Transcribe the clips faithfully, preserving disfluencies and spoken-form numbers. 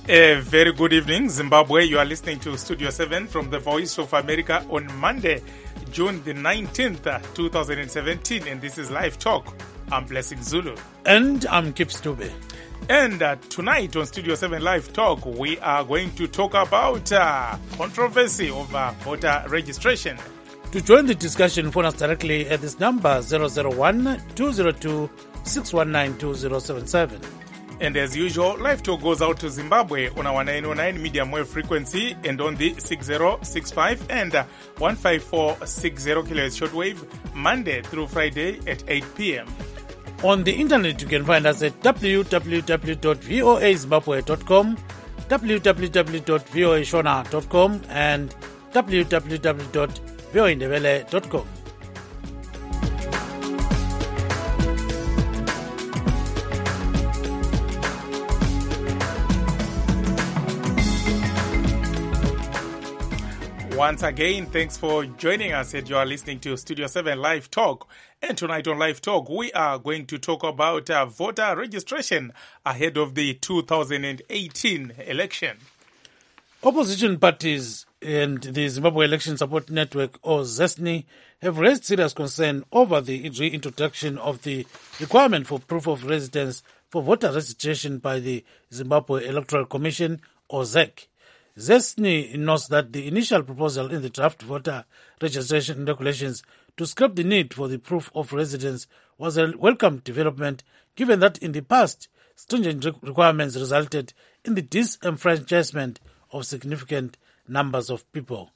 A very good evening, Zimbabwe. You are listening to Studio seven from the Voice of America on Monday, June the nineteenth, two thousand seventeen, and this is Live Talk. I'm Blessing Zulu. And I'm Kip Stube. And uh, tonight on Studio seven Live Talk, we are going to talk about uh, controversy over voter registration. To join the discussion, phone us directly at this number zero zero one, two zero two, six one nine, two zero seven seven. And as usual, Live Talk goes out to Zimbabwe on our nine oh nine medium wave frequency and on the six zero six five and one five four six zero kilohertz shortwave, Monday through Friday at eight p.m. On the internet, you can find us at w w w dot voa zimbabwe dot com, w w w dot voa shona dot com, and w w w dot voa ndebele dot com. Once again, thanks for joining us, and you are listening to Studio seven Live Talk. And tonight on Live Talk, we are going to talk about uh, voter registration ahead of the two thousand eighteen election. Opposition parties and the Zimbabwe Election Support Network, or ZESNI, have raised serious concern over the reintroduction of the requirement for proof of residence for voter registration by the Zimbabwe Electoral Commission, or Z E C. ZESNI notes that the initial proposal in the draft voter registration regulations to scrap the need for the proof of residence was a welcome development, given that in the past, stringent requirements resulted in the disenfranchisement of significant numbers of people.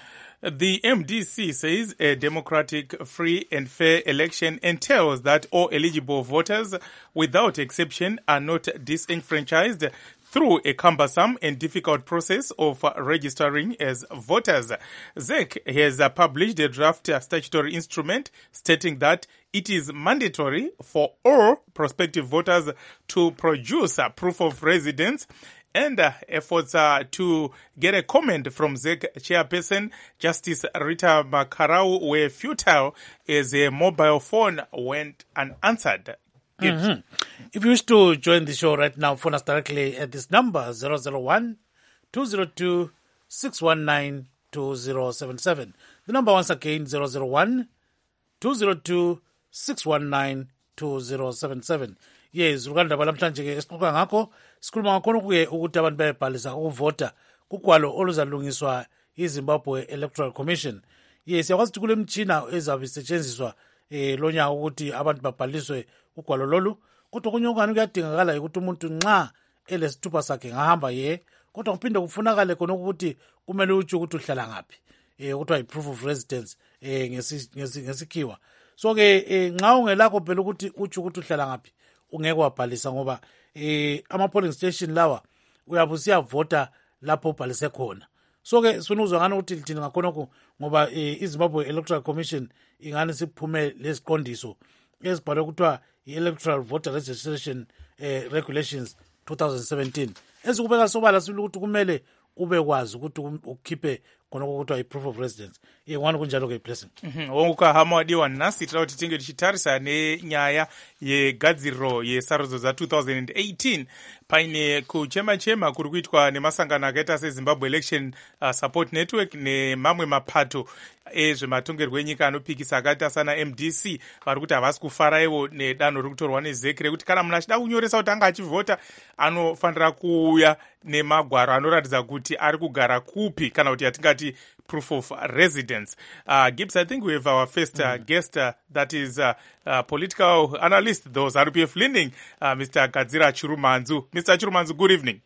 The M D C says a democratic, free and fair election entails that all eligible voters, without exception, are not disenfranchised through a cumbersome and difficult process of registering as voters. Z E C has published a draft statutory instrument stating that it is mandatory for all prospective voters to produce a proof of residence, and uh, efforts uh, to get a comment from Z E C chairperson Justice Rita Makarau were futile as a mobile phone went unanswered. Mm-hmm. If you wish to join the show right now, phone us directly at this number zero zero one, two zero two, six one nine, two zero seven seven. The number once again zero zero one, two zero two, six one nine, two zero seven seven. Yes, Uganda balamhlanje ke esiqoqa ngakho sikhuluma ngakhona kuye ukuthi abantu bayabhalisa ukuvota kugwalo oluzalungiswa iZimbabwe Electoral Commission. Yes, yakwazi ukuthi kule mtshina ezabe isetshenziswa eh lonyaka ukuthi abantu babhaliswe ugwalo lolu, kodwa kunye okanye kuyadingakala ukuthi umuntu nxa elesithupha sakhe ngahamba ye, kodwa kuphinde kufunakale khona ukuthi kumele utsho ukuthi uhlala ngaphi, eh kuthiwa i-proof of residence eh ngesikhiwa. So ke nxa ungelakho phela ukuthi utsho ukuthi uhlala ngaphi, ungeke wabhalisa ngoba eh ama polling station lawa uyabe usiyavota lapho ubhalise khona. So ke sifuna uzwa ngani ukuthi lithini ngakhonokho ngoba iZimbabwe Electoral Commission ingane siphume lesiqondiso ezibhalwe kuthiwa i-Electoral Voter Registration eh, Regulations twenty seventeen ezikubeka sobala sibili ukuthi kumele ube kwazi ukuthi ukhiphe khona ukuthiwa i-proof of residence. Yengwana kunjalo ke blessing. Mhm. Wonke hama wadiwa nasi tira kuti tinge tichitarisa nenyaya yegadziriro yesarudzo za two thousand eighteen paine kuchema chema kuri kuitwa nemasangano akaita seZimbabwe Election uh, Support Network nemamwe mapato ezvematongerwo enyika anopikisa akaita sana M D C vari kuti havasi kufara ivo nedanho riri kutorwa neZ E C rekuti kana munhu achida kunyoresa kuti anga achivhota anofanira kuuya nemagwaro anoratidza kuti ari kugara kupi kana kuti yatingati proof of residence. Uh, Gibbs, I think we have our first uh, mm. guest, uh, that is uh, uh, political analyst, those R P F leaning, uh, Mister Gadzira Chirumanzu. Mister Chirumanzu, good evening.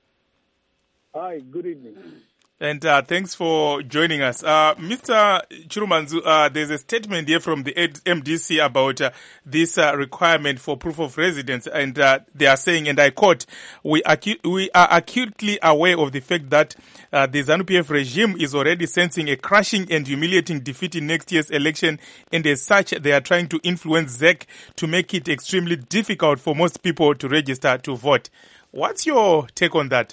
Hi, good evening. And uh, thanks for joining us. Uh, Mister Chirumanzu, uh, there's a statement here from the M D C about uh, this uh, requirement for proof of residence, and uh, they are saying, and I quote, we, acu- we are acutely aware of the fact that uh, the ZANU P F regime is already sensing a crushing and humiliating defeat in next year's election, and as such, they are trying to influence Z E C to make it extremely difficult for most people to register to vote. What's your take on that?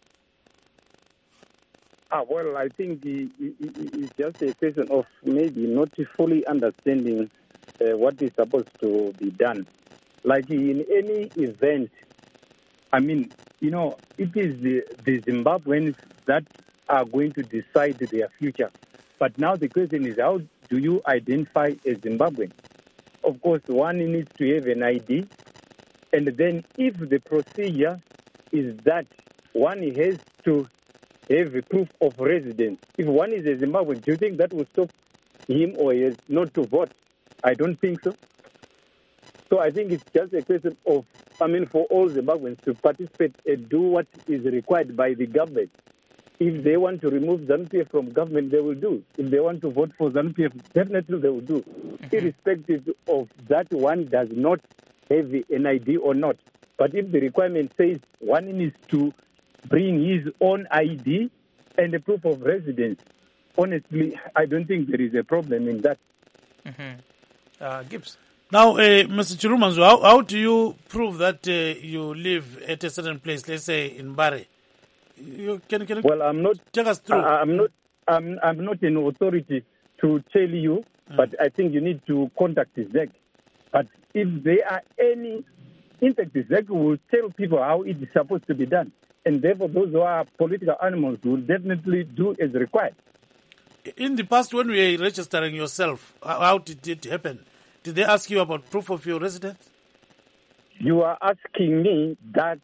Ah, well, I think the, it, it, it's just a question of maybe not fully understanding uh, what is supposed to be done. Like in any event, I mean, you know, it is the, the Zimbabweans that are going to decide their future. But now the question is, how do you identify a Zimbabwean? Of course, one needs to have an I D. And then if the procedure is that one has to have a proof of residence, if one is a Zimbabwean, do you think that will stop him or hers not to vote? I don't think so. So I think it's just a question of, I mean, for all Zimbabweans to participate and do what is required by the government. If they want to remove ZANU-P F from government, they will do. If they want to vote for ZANU-P F, definitely they will do, mm-hmm. irrespective of that one does not have an I D or not. But if the requirement says one needs to bring his own I D and a proof of residence, honestly, I don't think there is a problem in that. Mm-hmm. Uh, Gibbs. Now, uh, Mister Chirumanzu, how, how do you prove that uh, you live at a certain place, let's say in Bari? You, can, can you well, I'm not. take us through? I, I'm not. I'm. I'm not an authority to tell you, mm. but I think you need to contact the Z E C. But if there are any, in fact, the Z E C will tell people how it is supposed to be done, and therefore those who are political animals will definitely do as required. In the past, when we were registering yourself, how did it happen? Did they ask you about proof of your residence? You are asking me that.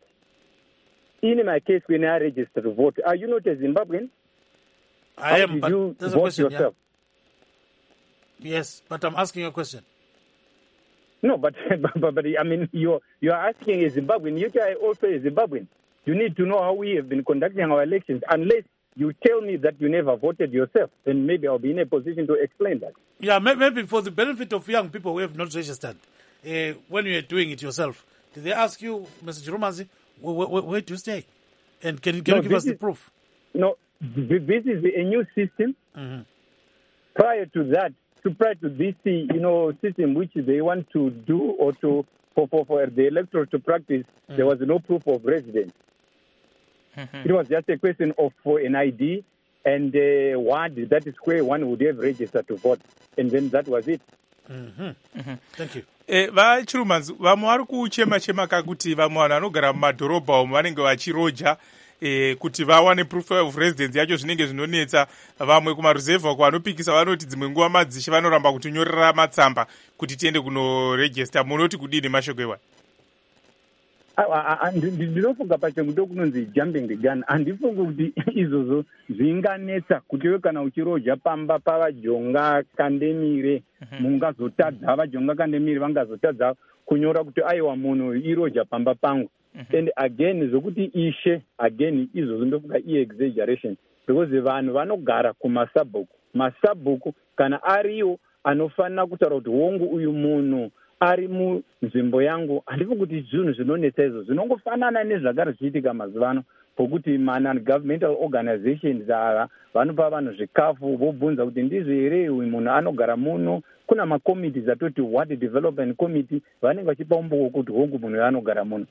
In my case, when I registered to vote, are you not a Zimbabwean? I How am, did but you there's a vote question, yourself? Yeah. Yes, but I'm asking you a question. No, but, but, but I mean, you're, you're asking a Zimbabwean. You are also a Zimbabwean. You need to know how we have been conducting our elections. Unless you tell me that you never voted yourself, then maybe I'll be in a position to explain that. Yeah, maybe for the benefit of young people who have not registered, uh, when you are doing it yourself, did they ask you, Mister Chirumanzi, where, where, where do you stay? And can, can no, you give us is, the proof? No, this is a new system. Mm-hmm. Prior to that, to prior to this, you know, system which they want to do or to for, for, for the electorate to practice, mm-hmm. there was no proof of residence. Mm-hmm. It was just a question of for an I D and uh, one, that is where one would have registered to vote. And then that was it. Mm-hmm. Mm-hmm. Thank you. Eh, vachirumanzi vamwe vari kuchema chema kakuti vamwe vanhu vanogara mumadhorobha umo vanenge vachiroja eh, kuti vawane proof of residence yacho zvinenge zvinonetsa. Vamwe kumaruzevha kwanopikisa vanoti dzimwe nguva madzishi vanoramba kutinyorera matsamba kuti tiende kunoregista. Munoti kudini mashoko ewa? Ndinofunga pachangu ndokunonzi jumping the gun. Handifungi kuti izvozvo zvinganetsa kuti iwe kana uchiroja pamba pavajonga kandemire mungazotadza vajonga kandemire vangazotadza kunyora kuti aiwa munhu iroja pamba pangu. And again zvokuti ishe again izvozvo ndofunga i-exaggeration because vanhu vanogara kumasabhuku. Masabhuku kana ariyo anofanira kutaura kuti hongu uyu munhu ari munzvimbo yangu. Handifungi kuti zvinhu zvinonetsa izvo zvinongofanana nezvagara zvichiitika mazuva ano pokuti ma-non-governmental organizations ava vanopa vanhu zvikafu vobvunza kuti ndizvo here uyu munhu anogara muno. Kuna makomiti atoti what development committee vanenge vachipa umboko kuti hongu munhu anogara muno.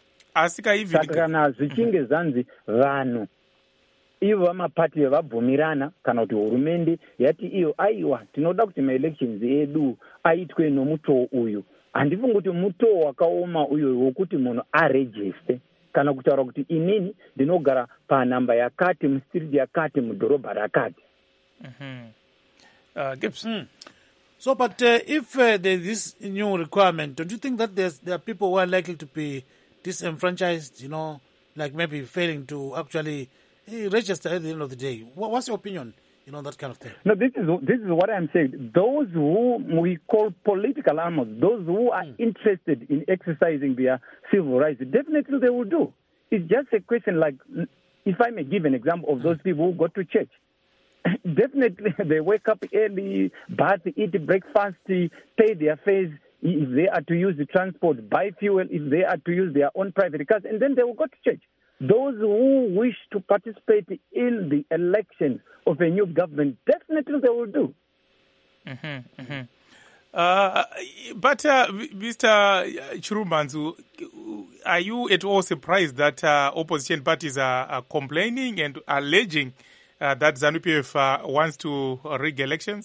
Saka kana zvichinge zvanzi vanhu ivo vamapati vabvumirana kana kuti hurumende yati iyo aiwa tinoda kuti maelections edu aitwe nomutoo uyu, handifungi kuti mutoo wakaoma uyo wokuti munhu aregiste kana kutaura kuti inini ndinogara panhamba yakati mustriti yakati mudhorobha rakati. Mm-hmm. uh, Gibbs. Mm. So, but uh, if uh, there's this new requirement, don't you think that there's, there are people who are likely to be disenfranchised, you know, like maybe failing to actually register at the end of the day? What's your opinion, you know, that kind of thing? No, this is this is what I'm saying. Those who we call political animals, those who are mm. interested in exercising their civil rights, definitely they will do. It's just a question like, if I may give an example of those mm. people who go to church. Definitely they wake up early, bath, eat breakfast, pay their fares, if they are to use the transport, buy fuel, if they are to use their own private cars, and then they will go to church. Those who wish to participate in the election of a new government, definitely they will do. Mm-hmm, mm-hmm. Uh, but, uh, Mister Chirumanzu, are you at all surprised that uh, opposition parties are, are complaining and alleging uh, that ZANU-P F uh, wants to rig elections?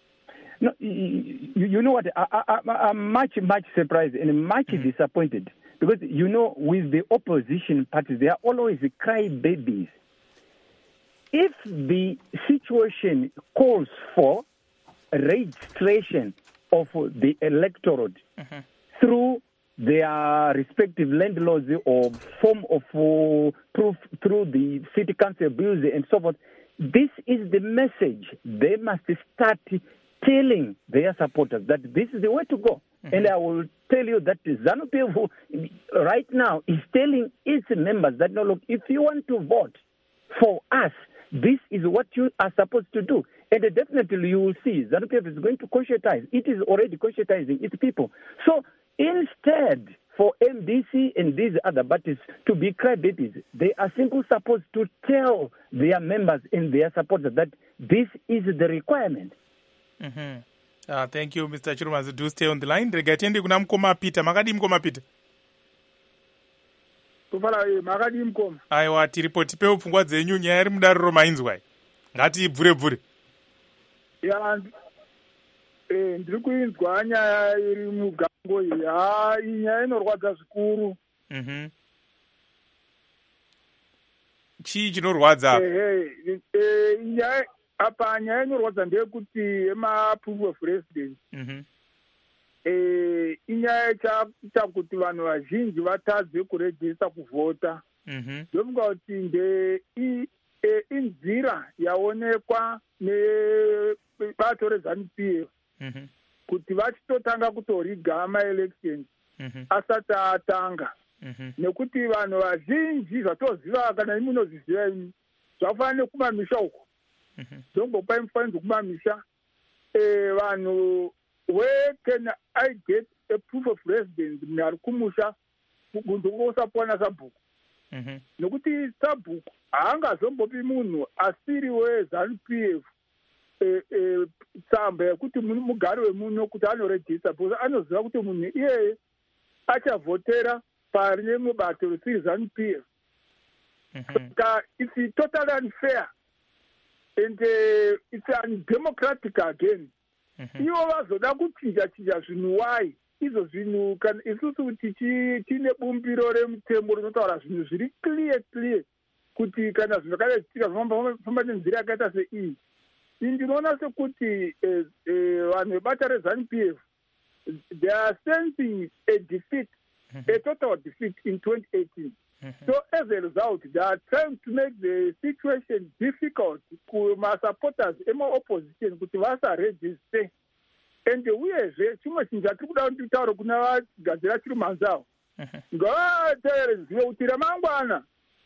No, you, you know what? I, I, I'm much, much surprised and much mm-hmm. disappointed Because, you know, with the opposition parties, they are always crybabies. If the situation calls for registration of the electorate mm-hmm. through their respective land laws or form of uh, proof through the city council bills and so forth, this is the message they must start telling their supporters that this is the way to go. Mm-hmm. And I will tell you that ZANU-P F right now is telling its members that, no, look, if you want to vote for us, this is what you are supposed to do. And definitely you will see ZANU-P F is going to conscientize. It is already conscientizing its people. So instead, for M D C and these other parties to be crybabies, they are simply supposed to tell their members and their supporters that this is the requirement. Mm-hmm. Uh, thank you, Mister Chirumanzi. Do stay on the line. Rega tiende kuna Mkoma Peter. Makadi Mkoma Peter. Kufala makadi Mkoma. Aiwa tiripoti pe upfungwa dzenyu nyaya iri mudariro mainzwa. Ngati bvure bvure. Ya eh ndiri kuinzwa nyaya iri mugango iyi. Ha nyaya inorwadza zvikuru. Mhm. Chii chinorwadza? Eh eh nyaya apa nyaya inorwadza ndeyekuti ema-proof of residence mm-hmm. eh, inyaya chakuita kuti vanhu vazhinji vatadze kurejista kuvhota. Ndofunga mm-hmm. kuti nde inzira yaonekwa nebato rezANU-P F mm-hmm. kuti vachitotanga kutoriga ma-elections mm-hmm. asati atanga mm-hmm. nekuti vanhu vazhinji zvatoziva kana imi munozviziva imi zvafanira kumamisha uko zvongopa mufananidzo kumamisha vanhu where can I get a proof of residence munhu ari kumusha kundokosapuwana sabhuku nekuti sabhuku haangazombopi munhu asiri weZANU-P F tsamba yekuti mugari wemuno kuti anorejista because anoziva kuti munhu iyeye achavhotera pari nemubato risiri ZANU-P F. Saka it's totally unfair and uh, it's undemocratic again. Ivo vazoda kuchinja chinja zvinhu wai izvo zvinhu kana isusu kuti tine bumbiro remutembo rinotaura zvinhu zviri clear clear kuti kana zvinhu zvakadai zvichitika zvinofamba nenzira yakaita seiyi. Ndinoona sekuti vanhu vebata rezANU-P F they are sensing a defeat, a total defeat in twenty eighteen. Mm-hmm. So as a result, they are trying to make the situation difficult for my supporters in my opposition kuti vasaregister. And uyezve chimwe chinhu chatiri kuda kuti taure kuna vagadzira Chirumanzi avo ngavateerezive kuti ramangwana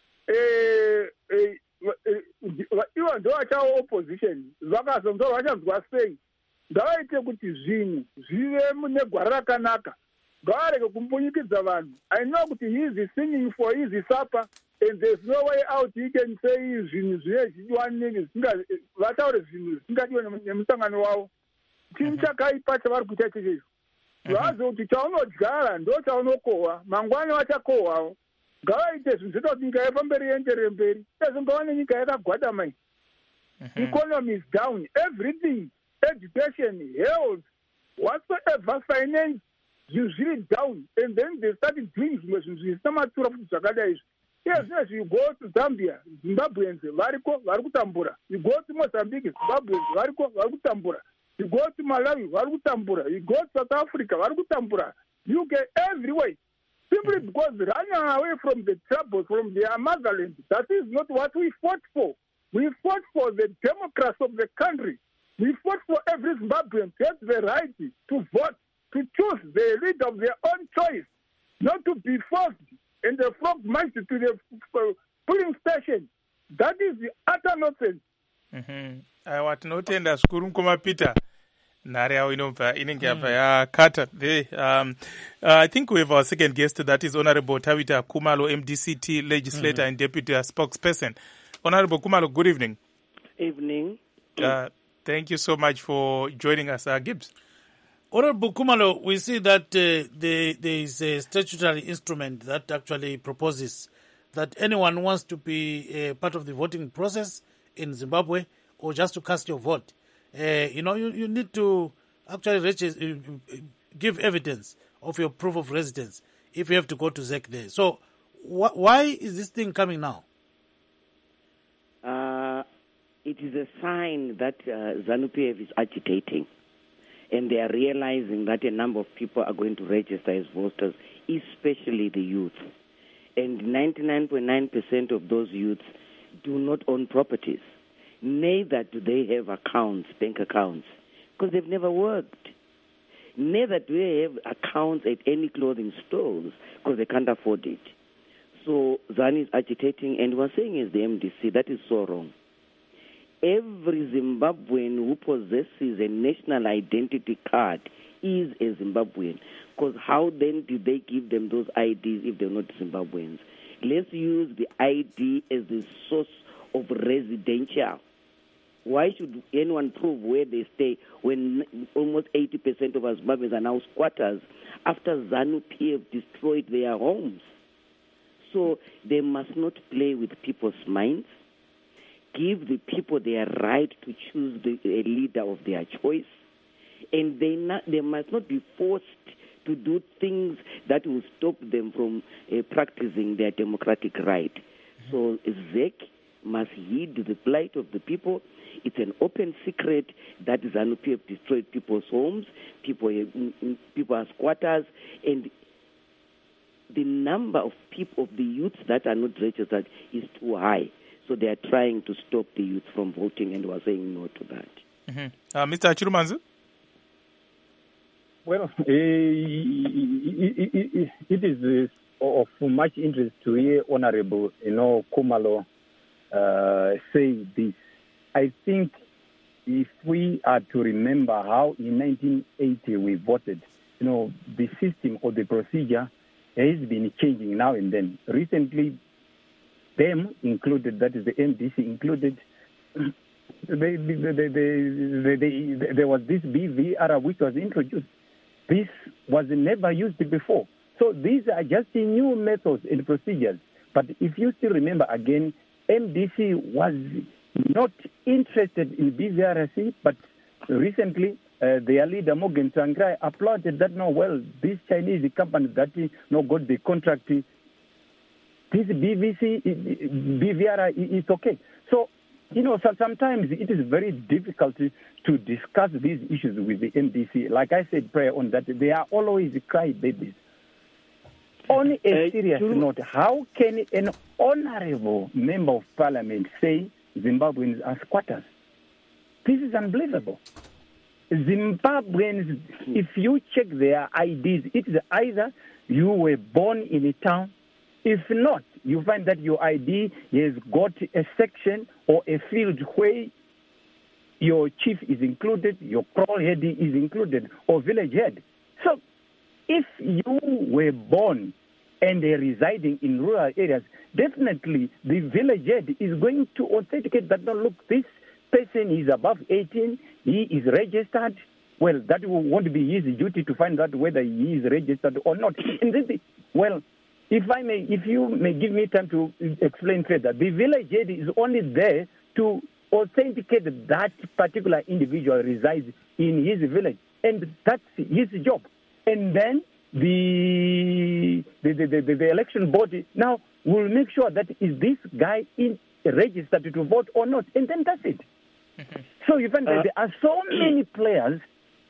ivo ndo vachawo opposition vakazonzwa vachanzwa sei ngavaite kuti zvinhu zvive negwara rakanaka. Gavareke kumbunyikidza vanhu. I know kuti he is singing for his supper and there's no way out he can say zvinhu zvine zvidiwanini vataure zvinhu zvisingadiwe nemusangano wavo. Chinhu chakaipa chavari kuita ichocho. Vazo kuti chaunodyara ndo chaunokohwa mangwana vachakohwawo. Ngavaite zvinhu zvinoita kuti nyika yepamberi ienderere mberi. Sezvo ngaone nyika yakagwadama iyi. Economy is down. Everything, education, health, whatsoever, finance, usually down, and then they started doing zvisina matura futi zvakadai izvi. Iye zvinezvi you go to Zambia, Zimbabweans variko vari kutambura. You go to Mozambique, Zimbabweans variko vari kutambura. You go to Malawi vari kutambura. You go to South Africa vari kutambura. U K everywhere. Simply because running away from the troubles, from their motherland, that is not what we fought for. We fought for the democracy of the country. We fought for every Zimbabwean to have the right to vote, to choose the leader of their own choice, not to be forced and the frog marched to the polling station. That is the utter nonsense. Mhm. Aiwa tinotenda zvikuru Mkoma Peter. Nhare yavo inobva inenge yabva yakata. Um, uh, I think we have our second guest, that is Honorable Tawita Khumalo, M D C T legislator mm-hmm. and deputy spokesperson. Honorable Khumalo, good evening. Evening. Uh, thank you so much for joining us, uh, Gibbs. Honorable Khumalo, we see that uh, the, there is a statutory instrument that actually proposes that anyone who wants to be a part of the voting process in Zimbabwe or just to cast your vote, uh, you know, you, you need to actually register, uh, give evidence of your proof of residence. if you have to go to Z E C there. So wh- why is this thing coming now? Uh, it is a sign that uh, ZANU-P F is agitating, and they are realizing that a number of people are going to register as voters, especially the youth. And ninety-nine point nine percent of those youths do not own properties. Neither do they have accounts, bank accounts, because they've never worked. Neither do they have accounts at any clothing stores because they can't afford it. So ZANU is agitating, and we're saying is the M D C. That is so wrong. Every Zimbabwean who possesses a national identity card is a Zimbabwean. Because how then do they give them those I Ds if they're not Zimbabweans? Let's use the I D as the source of residential. Why should anyone prove where they stay when almost eighty percent of our Zimbabweans are now squatters after ZANU-P F destroyed their homes? So they must not play with people's minds. Give the people their right to choose the, a leader of their choice. And they, not, they must not be forced to do things that will stop them from uh, practicing their democratic right. So Z E C must heed the plight of the people. It's an open secret that ZANU-P F destroyed people's homes, people, people are squatters, and the number of people, of the youths that are not registered is too high. So they are trying to stop the youth from voting, and we're saying no to that. Mm-hmm. Uh, Mister Chirumanzu? Well, uh, it, it, it is uh, of much interest to hear Honorable, you know, Khumalo uh, say this. I think if we are to remember how in nineteen eighty we voted, you know, the system or the procedure has been changing now and then. Recently, them included, that is the M D C included, they, they, they, they, they, there was this B V R which was introduced. This was never used before. So these are just new methods and procedures. But if you still remember again, M D C was not interested in B V R C, but recently uh, their leader Morgan Tsvangirai applauded that, no, well, these Chinese companies that you know, got the contract, this B V C, B V R is okay. So, you know, so sometimes it is very difficult to discuss these issues with the M D C. Like I said prior on that, they are always crybabies. On a uh, serious you... note, how can an honorable member of parliament say Zimbabweans are squatters? This is unbelievable. Zimbabweans, if you check their I Ds, it is either you were born in a town. If not, you find that your I D has got a section or a field where your chief is included, your crawl head is included, or village head. So if you were born and are residing in rural areas, definitely the village head is going to authenticate that, no, look, this person is above eighteen, he is registered. Well, that won't be his duty to find out whether he is registered or not. And then the, well, if I may, if you may give me time to explain further, the village head is only there to authenticate that particular individual resides in his village, and that's his job. And then the the, the, the, the election body now will make sure that is this guy in, registered to vote or not, and then that's it. Mm-hmm. So you find that uh, there are so many players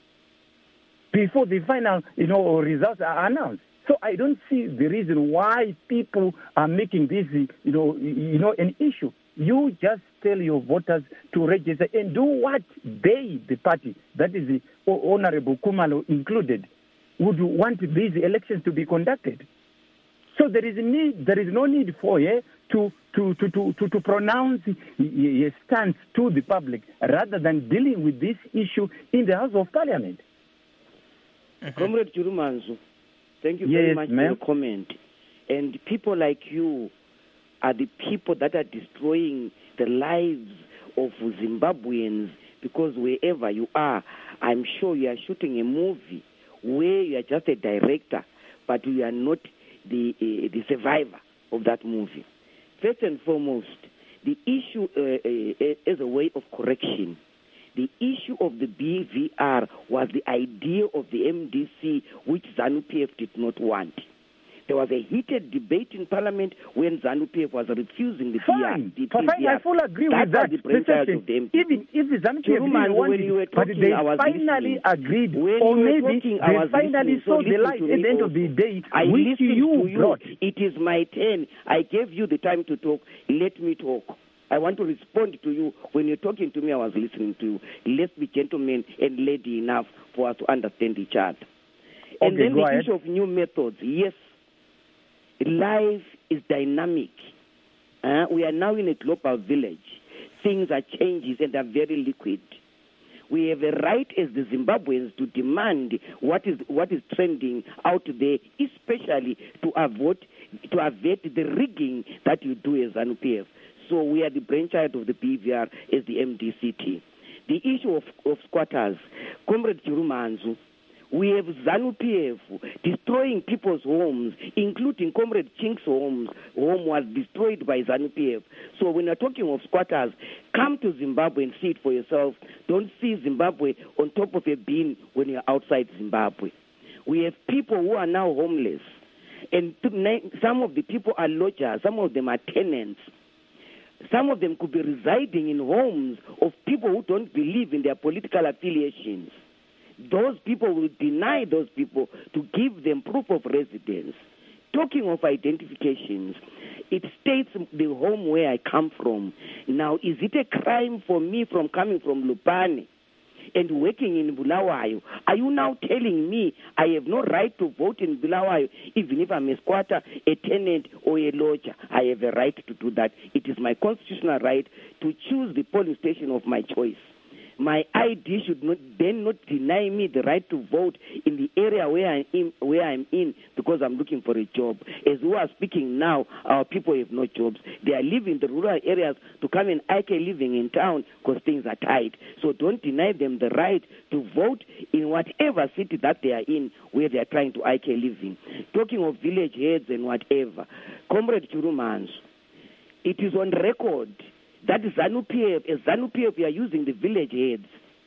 before the final, you know, results are announced. So I don't see the reason why people are making this, you know, you know, an issue. You just tell your voters to register and do what they, the party, that is the Honorable Khumalo included, would want these elections to be conducted. So there is a need, there is no need for yeah, to, to, to, to, to, to pronounce a stance to the public rather than dealing with this issue in the House of Parliament. Mm-hmm. Comrade Chirumanzu, thank you very yes, much ma'am. for your comment. And people like you are the people that are destroying the lives of Zimbabweans, because wherever you are, I'm sure you are shooting a movie where you are just a director, but you are not the uh, the survivor of that movie. First and foremost, the issue uh, uh, as a way of correction, the issue of the B V R was the idea of the M D C, which ZANU-P F did not want. There was a heated debate in Parliament when ZANU-P F was refusing the Fine, P fine, I fully agree with that. Even if the ZANU-P F didn't want it, but they finally agreed, or maybe they finally saw the light at the end of the day, which you brought. It is my turn. I gave you the time to talk. Let me talk. I want to respond to you. When you're talking to me, I was listening to you. Let's be gentlemen and lady enough for us to understand each other. And okay, then the ahead. issue of new methods. Yes, life is dynamic. Uh, we are now in a global village. Things are changing and are very liquid. We have a right as the Zimbabweans to demand what is what is trending out there, especially to avoid to avert the rigging that you do as ZANU-P F. So we are the brainchild of the P V R as the M D C T. The issue of, of squatters, Comrade Chirumanzu, we have ZANU-P F destroying people's homes, including Comrade Chink's homes. Home was destroyed by ZANU-P F. So when you're talking of squatters, come to Zimbabwe and see it for yourself. Don't see Zimbabwe on top of a bin when you're outside Zimbabwe. We have people who are now homeless. And some of the people are lodgers, some of them are tenants. Some of them could be residing in homes of people who don't believe in their political affiliations. Those people will deny those people to give them proof of residence. Talking of identifications, it states the home where I come from. Now, is it a crime for me from coming from Lupane and working in Bulawayo? Are you now telling me I have no right to vote in Bulawayo, even if I'm a squatter, a tenant, or a lodger? I have a right to do that. It is my constitutional right to choose the polling station of my choice. My I D should not then not deny me the right to vote in the area where I'm in, where I'm in because I'm looking for a job. As we are speaking now, our people have no jobs. They are leaving the rural areas to come and I K living in town because things are tight. So don't deny them the right to vote in whatever city that they are in where they are trying to I K living. Talking of village heads and whatever, Comrade Chirumanzu, it is on record that ZANU-P F, as ZANU-P F, we are using the village heads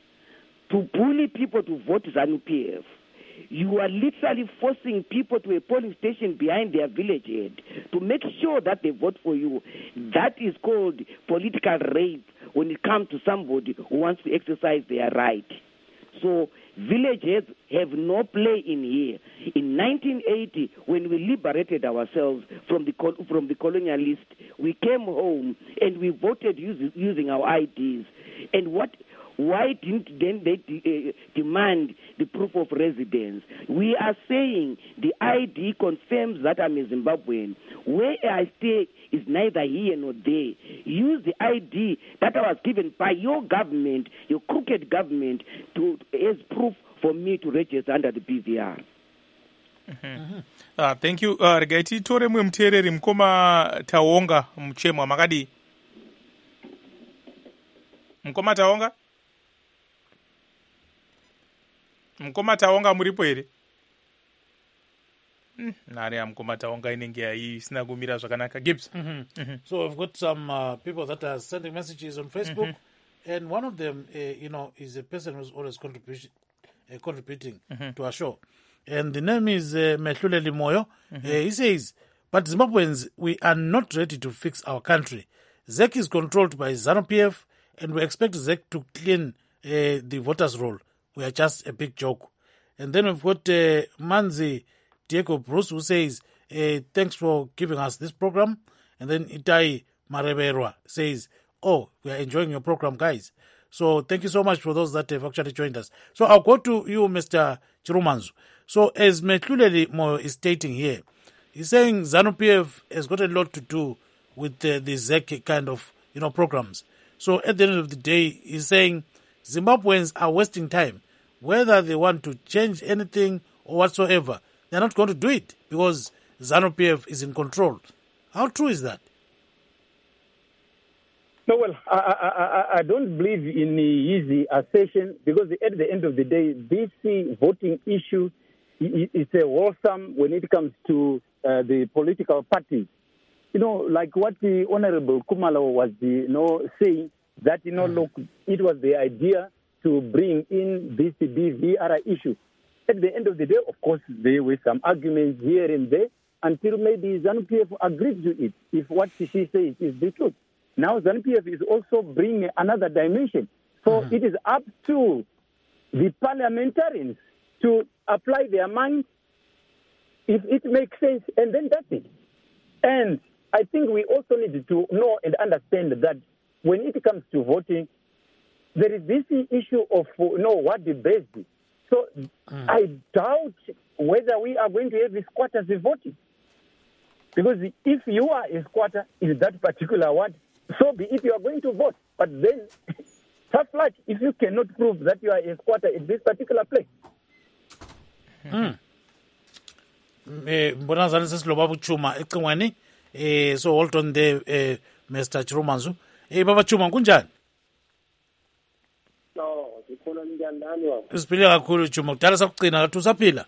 to bully people to vote ZANU-P F. You are literally forcing people to a polling station behind their village head to make sure that they vote for you. That is called political rape when it comes to somebody who wants to exercise their right. So village heads have no play in here. In nineteen eighty, when we liberated ourselves from the from the colonialists, we came home and we voted using, using our I Ds. And what? Why didn't then they de- uh, demand the proof of residence? We are saying the I D confirms that I'm a Zimbabwean. Where I stay is neither here nor there. Use the I D that I was given by your government, your crooked government, to as proof for me to register under the P V R. Mm-hmm. Mm-hmm. Uh, thank you. Uh, regai titore mwe mteereri mukoma Taonga mchemwa makadi. Mukoma Taonga? Mukoma Taonga muripo here? Mm, nare ya mukoma Taonga inenge haisina kumira zvakanaka. Gibbs. Mm-hmm. Mm-hmm. So I've got some uh, people that are sending messages on Facebook, mm-hmm. and one of them, uh, you know, is a person who's always contributing, uh, contributing mm-hmm. to our show. And the name is uh, Mehluleli Moyo. Mm-hmm. Uh, he says, but Zimbabweans, we are not ready to fix our country. Z E C is controlled by ZANU-P F, and we expect Z E C to clean uh, the voters' roll. We are just a big joke. And then we've got uh, Manzi Diego Bruce, who says, uh, thanks for giving us this program. And then Itai Mareberwa says, oh, we are enjoying your program, guys. So thank you so much for those that have actually joined us. So I'll go to you, Mister Chirumanzu. So as Mehluleli Moyo is stating here, he's saying ZANU-P F has got a lot to do with uh, the Z E C kind of, you know, programs. So at the end of the day, he's saying Zimbabweans are wasting time. Whether they want to change anything or whatsoever, they're not going to do it because ZANU-P F is in control. How true is that? No, well, I, I, I, I don't believe in his assertion because at the end of the day, this voting issue is a wholesome when it comes to uh, the political parties. You know, like what the Honorable Kumalo was, you know, saying that, you know, mm. look, it was the idea to bring in this B V R issue. At the end of the day, of course, there were some arguments here and there, until maybe ZANU-P F agrees to it, if what she says is the truth. Now ZANU-P F is also bringing another dimension. So mm-hmm. it is up to the parliamentarians to apply their mind if it makes sense, and then that's it. And I think we also need to know and understand that when it comes to voting, there is this issue of, you know, what the base is. So mm. I doubt whether we are going to have a squatters voting. Because if you are a squatter in that particular ward, so be it, you are going to vote. But then, tough luck if you cannot prove that you are a squatter in this particular place. Mm. Mbona zani sesiloba buchuma ecingweni eh so hold on there eh Mister Chirumanzu eh baba Chuma kunjani? No, sikhona njani nani wapha? Siphile kakhulu Chuma, kudala sakucina ngathi usaphila.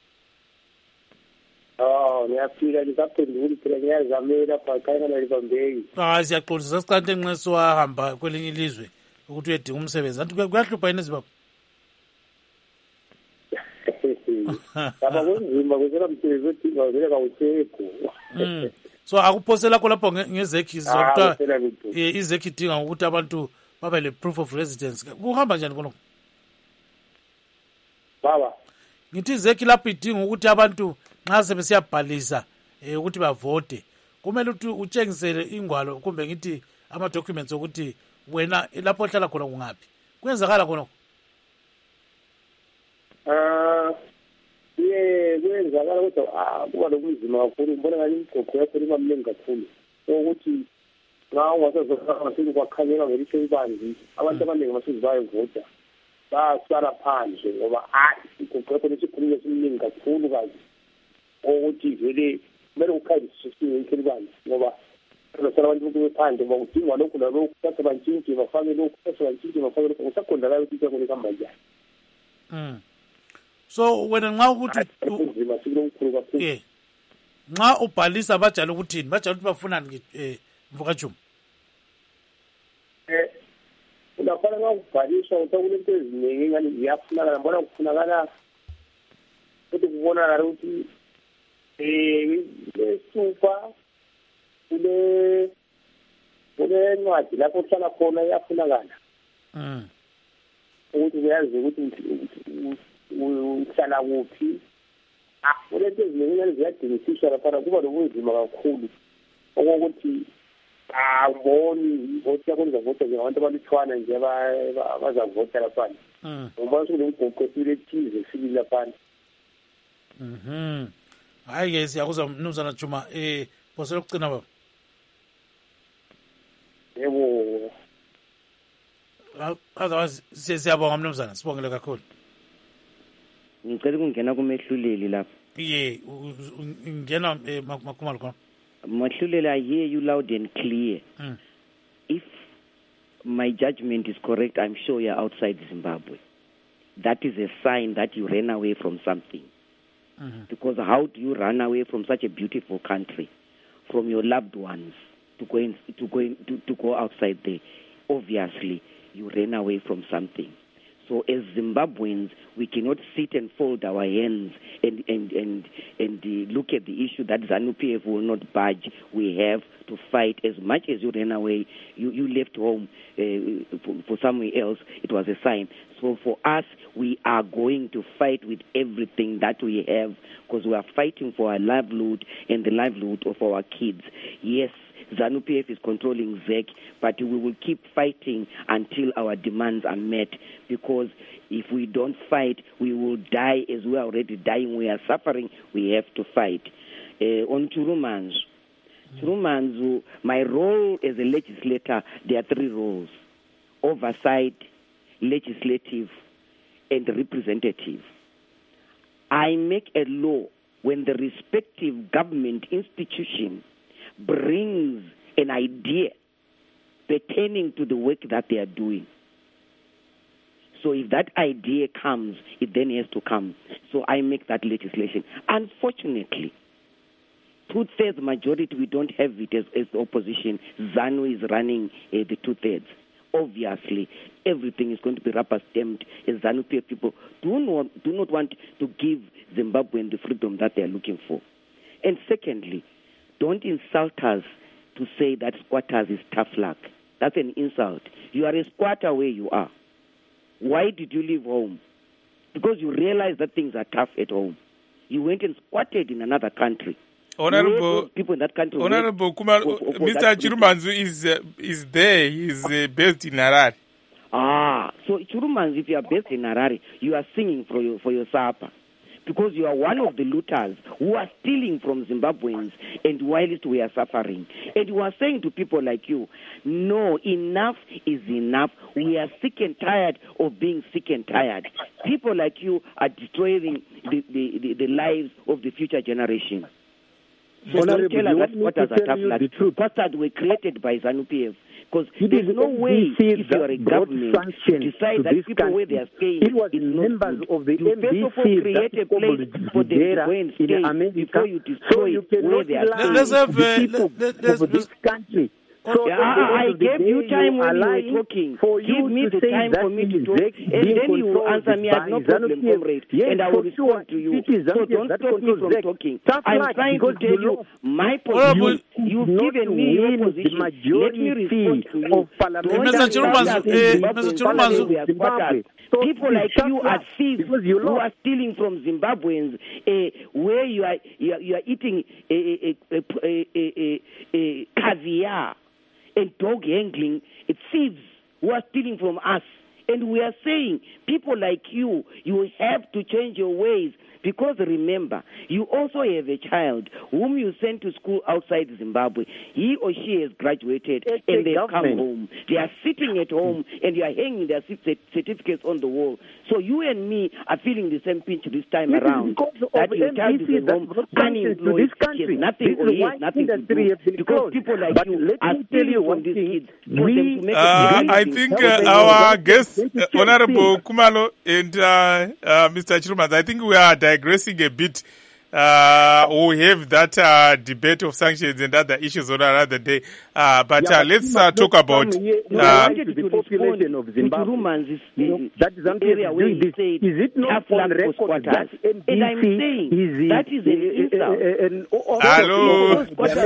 Oh, ngiyaphila ngisaphendula phela ngiyazamela pha khaya na libambeki. Ah, siyaxolisa sasiqante enqeso wahamba kwelinye ilizwe ukuthi uyedinga umsebenzi. Anti kuyahlupha yini sibaba? Lapha kunzima kwenzela msebenzi othi ngavele kawusekho. Mm. So akuphosela kho lapho ngezekhi zokuthiwa izekhi idinga ukuthi abantu babe le proof of residence. Kuhamba njani khona? Baba. Ngithi izekhi lapho idinga ukuthi abantu nxa sebesiyabhalisa eh ukuthi bavote. Kumele ukuthi utshengisele ingwalo kumbe ngithi ama documents ukuthi wena lapho ohlala khona kungaphi. Kwenzakala khona? Ah ye kwenzakala kodwa kuba lokunzima kakhulu ngibona ngathi imigqoqo yakho imamlenge kakhulu ukuthi nxa ungasazofaka sithi kwakhanyeka ngelisho ibanzi abantu abaningi basuthi bayevota basala phandle ngoba hayi imigqoqo yakho lesikhulunywa simningi kakhulu kazi ukuthi vele kumele ukhanyisisiwe ilisho ibanzi ngoba bazosala abantu bephandle ngoba kudingwa lokhu nalokhu kuthatha bantshintshi bafake lokhu kuthatha bantshintshi bafake lokhu kusaqondakala ukuthi yakho lihamba njani. Mm. So wena nxa ukuthi kunzima sikulomkhulu kakhulu. Eh. Nxa ubhalisa bajala ukuthini? Bajala ukuthi bafuna eh mvuka Juma. Eh unafana nxa ubhalisa utakulento eziningi ngani ziyafunakala ngibona kufunakala ukuthi kubonakala ukuthi eh lesupha kule kule ncwadi lapho uhlala khona iyafunakala. Mm. Ukuthi uyazi ukuthi uhlala kuphi. Ah, kulento eziningi ziyadingisiswa lapha kuba lobunzima kakhulu okokuthi angiboni vote yakwenza vote njengabantu abalutshwana nje abazavota lapha. Ngoba sokulomgoqo silethize sibili lapha. Mhm. Hayi ke siyakuzwa mnumzana Juma eh bosela ukucina baba. Yebo. Otherwise siyabonga mnumzana, sibongele kakhulu. Ngicela ukungena kumehluleli lapha. Yeah, ngena makhumalo khona. Mahluleli, I hear you loud and clear. Mm. If my judgment is correct, I'm sure you're outside Zimbabwe. That is a sign that you ran away from something. Mm-hmm. Because how do you run away from such a beautiful country, from your loved ones, to go in, to go in, to, to go outside there? Obviously, you ran away from something. So as Zimbabweans, we cannot sit and fold our hands and and and and uh, look at the issue that ZANU-P F will not budge. We have to fight. As much as you ran away, you, you left home uh, for, for somewhere else, it was a sign. So for us, we are going to fight with everything that we have because we are fighting for our livelihood and the livelihood of our kids. Yes, ZANU-P F is controlling Z E C, but we will keep fighting until our demands are met, because if we don't fight, we will die as we are already dying. We are suffering. We have to fight. Uh, on Chirumanzu, Chirumanzu, my role as a legislator, there are three roles: oversight, legislative, and representative. I make a law when the respective government institution brings an idea pertaining to the work that they are doing. So if that idea comes, it then has to come. So I make that legislation. Unfortunately, two-thirds majority, we don't have it as, as opposition. ZANU is running uh, the two-thirds. Obviously, everything is going to be rubber-stamped as ZANU-P F people do not, do not want to give Zimbabwean the freedom that they are looking for. And secondly, don't insult us to say that squatters is tough luck. That's an insult. You are a squatter where you are. Why did you leave home? Because you realized that things are tough at home. You went and squatted in another country. Honorable people in that country. Honorable Kumalo, for, for, for Mister Chirumanzu is uh, is there. He's uh, based in Harare. Ah, so Chirumanzu, if you are based in Harare, you are singing for your for your supper, because you are one of the looters who are stealing from Zimbabweans, and whilst we are suffering. And you are saying to people like you, no, enough is enough. We are sick and tired of being sick and tired. People like you are destroying the, the, the, the lives of the future generation. So don't tell us that squatters are tough luck. Squatters were created by ZANU-P F. Because there's no way, if you are a government, to decide that people where they are staying, it was members of the you first of all create a place for them to go and stay before you destroy where they are staying. Let's have the people of this country. So yeah, I, I gave you time when you were talking. Give me the time for me to talk, and then you will answer me. I have no problem, comrade, and I will respond to you. So don't stop me from talking. I'm trying to tell you my position. You've given me your position. Let me respond to you. Mister Chirumanzu, Mister Chirumanzu, people like you are thieves who are stealing from Zimbabweans, uh, where you are, you are you are eating a, a, a, a, a, a caviar and dog angling. It's thieves who are stealing from us. And we are saying, people like you, you have to change your ways. Because remember, you also have a child whom you sent to school outside Zimbabwe. He or she has graduated it's and they have come home. They are sitting at home and you are hanging their certificates on the wall. So you and me are feeling the same pinch this time this around. That your child is at home unemployed. He has nothing or he has nothing to do. Because people like but you are stealing from these kids. We, uh, I think uh, our guest, uh, Honorable Kumalo and uh, uh, Mister Chirumanzu, I think we are digressing a bit. Uh, we have that uh, debate of sanctions and other issues on another day. Uh, but yeah, uh, let's uh, talk about uh, the population of Zimbabwe. You that is an area where you say is it not on record that N D C and I'm saying is that is an insult. Hello.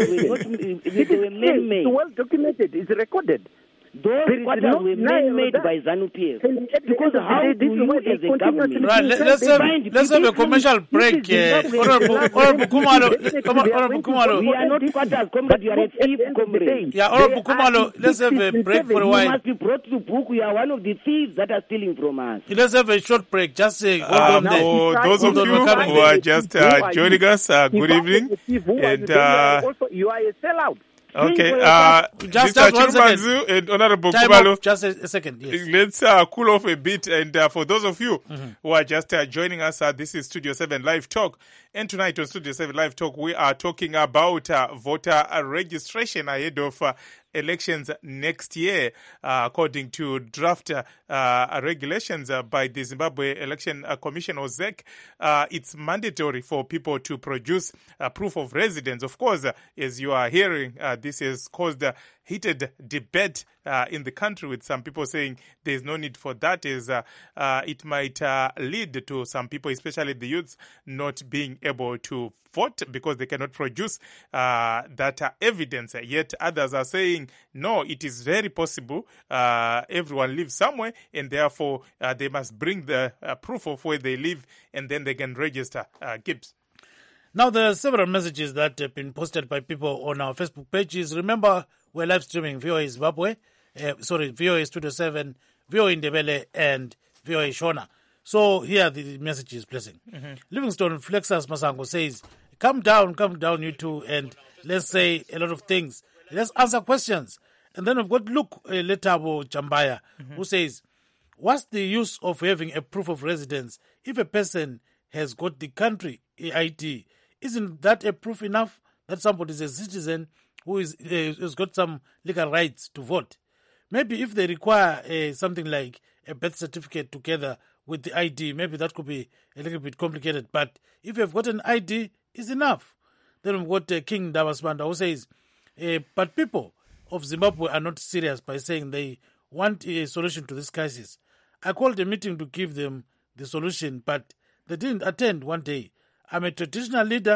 It's well documented. It's recorded. Those squatters no were man-made by ZANU-P F. Because how do you as a government... Right, let, let's, have, let's have a commercial break. Uh, Honorable Kumalo, Honorable Kumalo. We are not squatters, comrade. You are a thief, comrade. Yeah, Honorable Kumalo, let's have a break for a while. You must be brought to book. You are one of the thieves that are stealing from us. Let's have a short break. Just uh, hold uh, on there. For those of you who are just uh, joining us, uh, good evening. And uh, also, you are a sellout. Okay, uh, just, Mister just one Chirumanzu and Honorable Time Kumalo, off, just a, a second, yes. Let's uh, cool off a bit. And uh, for those of you mm-hmm. who are just uh, joining us, uh, this is Studio seven Live Talk. And tonight on Studio seven Live Talk, we are talking about uh, voter registration ahead of uh, elections next year, uh, according to draft uh, uh, regulations uh, by the Zimbabwe Election uh, Commission, or Z E C. Uh, it's mandatory for people to produce uh, proof of residence. Of course, uh, as you are hearing, uh, this has caused a heated debate uh, in the country, with some people saying there's no need for that, as uh, uh, it might uh, lead to some people, especially the youths, not being able to vote because they cannot produce uh, that uh, evidence. Yet others are saying, no, it is very possible. Uh, everyone lives somewhere, and therefore uh, they must bring the uh, proof of where they live, and then they can register. Uh, Gibbs. Now, there are several messages that have been posted by people on our Facebook pages. Remember, we're live streaming V O A Zimbabwe, uh, sorry, V O A Studio seven, V O A Ndebele, and V O A Shona. So here are the messages, blessing. Mm-hmm. Livingston Flexus Masango says, come down, come down, you two, and let's say a lot of things. Let's answer questions. And then we've got Luke uh, Letabo Chambaya, mm-hmm. who says, what's the use of having a proof of residence if a person has got the country I D? Isn't that a proof enough that somebody is a citizen who is uh, has got some legal rights to vote? Maybe if they require uh, something like a birth certificate together with the I D, maybe that could be a little bit complicated. But if you've got an I D, it's enough. Then we've got uh, King Davasmanda, who says, uh, but people of Zimbabwe are not serious by saying they want a solution to this crisis. I called a meeting to give them the solution, but they didn't attend one day. I'm a traditional leader.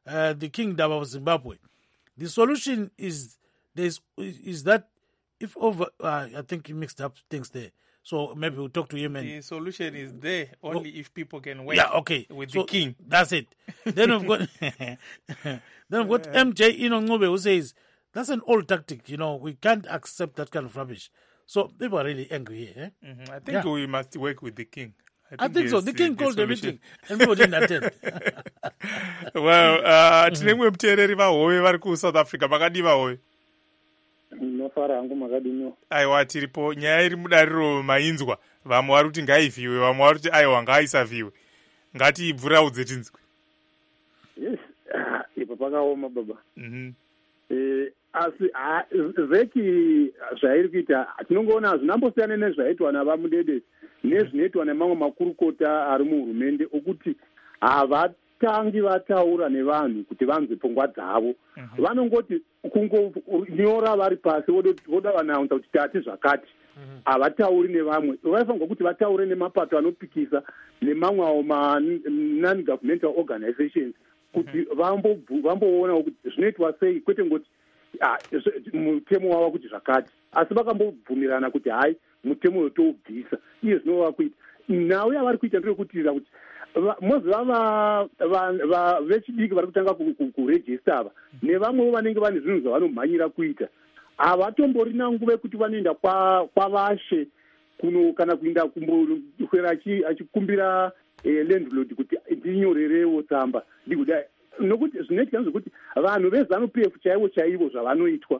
uh, the kingdom of Zimbabwe. The solution is there's is that if over uh, I think he mixed up things there. So maybe we'll talk to him. And the solution is there only oh, if people can work. Yeah, okay. With so the king. That's it. Then we've got then we've got M J Inongobe who says that's an old tactic. You know, we can't accept that kind of rubbish. So people are really angry here. Eh? Mm-hmm. I think yeah. we must work with the king. I think, I think so. The king the called the meeting and people didn't attend. Well, uh, tine mwe muteereri vahove vari kuSouth Africa makadiva hove. Nofara hangu makadinyo. Aiwa tiripo nyaya iri mudariro mainzwa. Vamwe vari kuti ngaivhiwe, vamwe vari kuti aiwa ngaisavhiwe. Ngatibvuraudze tinzwe. Yes, ipo pakaoma baba. Mhm. Eh asi zeki zvairi kuita tinongoona zvinambosiyana nezvaitwa navamudede nezvinoitwa nemamwe makurukota ari muhurumende okuti havatangi vataura nevanhu kuti vanzwe pfungwa dzavo. Vanongoti kungonyora vari pasi voda vanaunza kuti tati zvakati. Havatauri nevamwe. Vaifanirwa kuti vataure nemapato anopikisa nemamwe awo ma-non-governmental organizations kuti vamboona kuti zvinoitwa sei kwete ngoti mutemo wava kuti zvakati asi vakambobvumirana kuti hai mutemo uyo toubvisa iye zvinova kuita nhau yavari kuita ndeyekutirira kuti moziva vechidiki vari kutanga kurejista ava nevamwevo vanenge vane zvinhu zvavanomhanyira kuita havatomborina nguva yekuti vanoenda kwavashe kuno kana kuenda kumbokwera achikumbira landlord kuti ndinyorerewo tsamba ndikudai nokuti zvinoitika zvekuti vanhu vezanu p f chaivo chaivo zvavanoitwa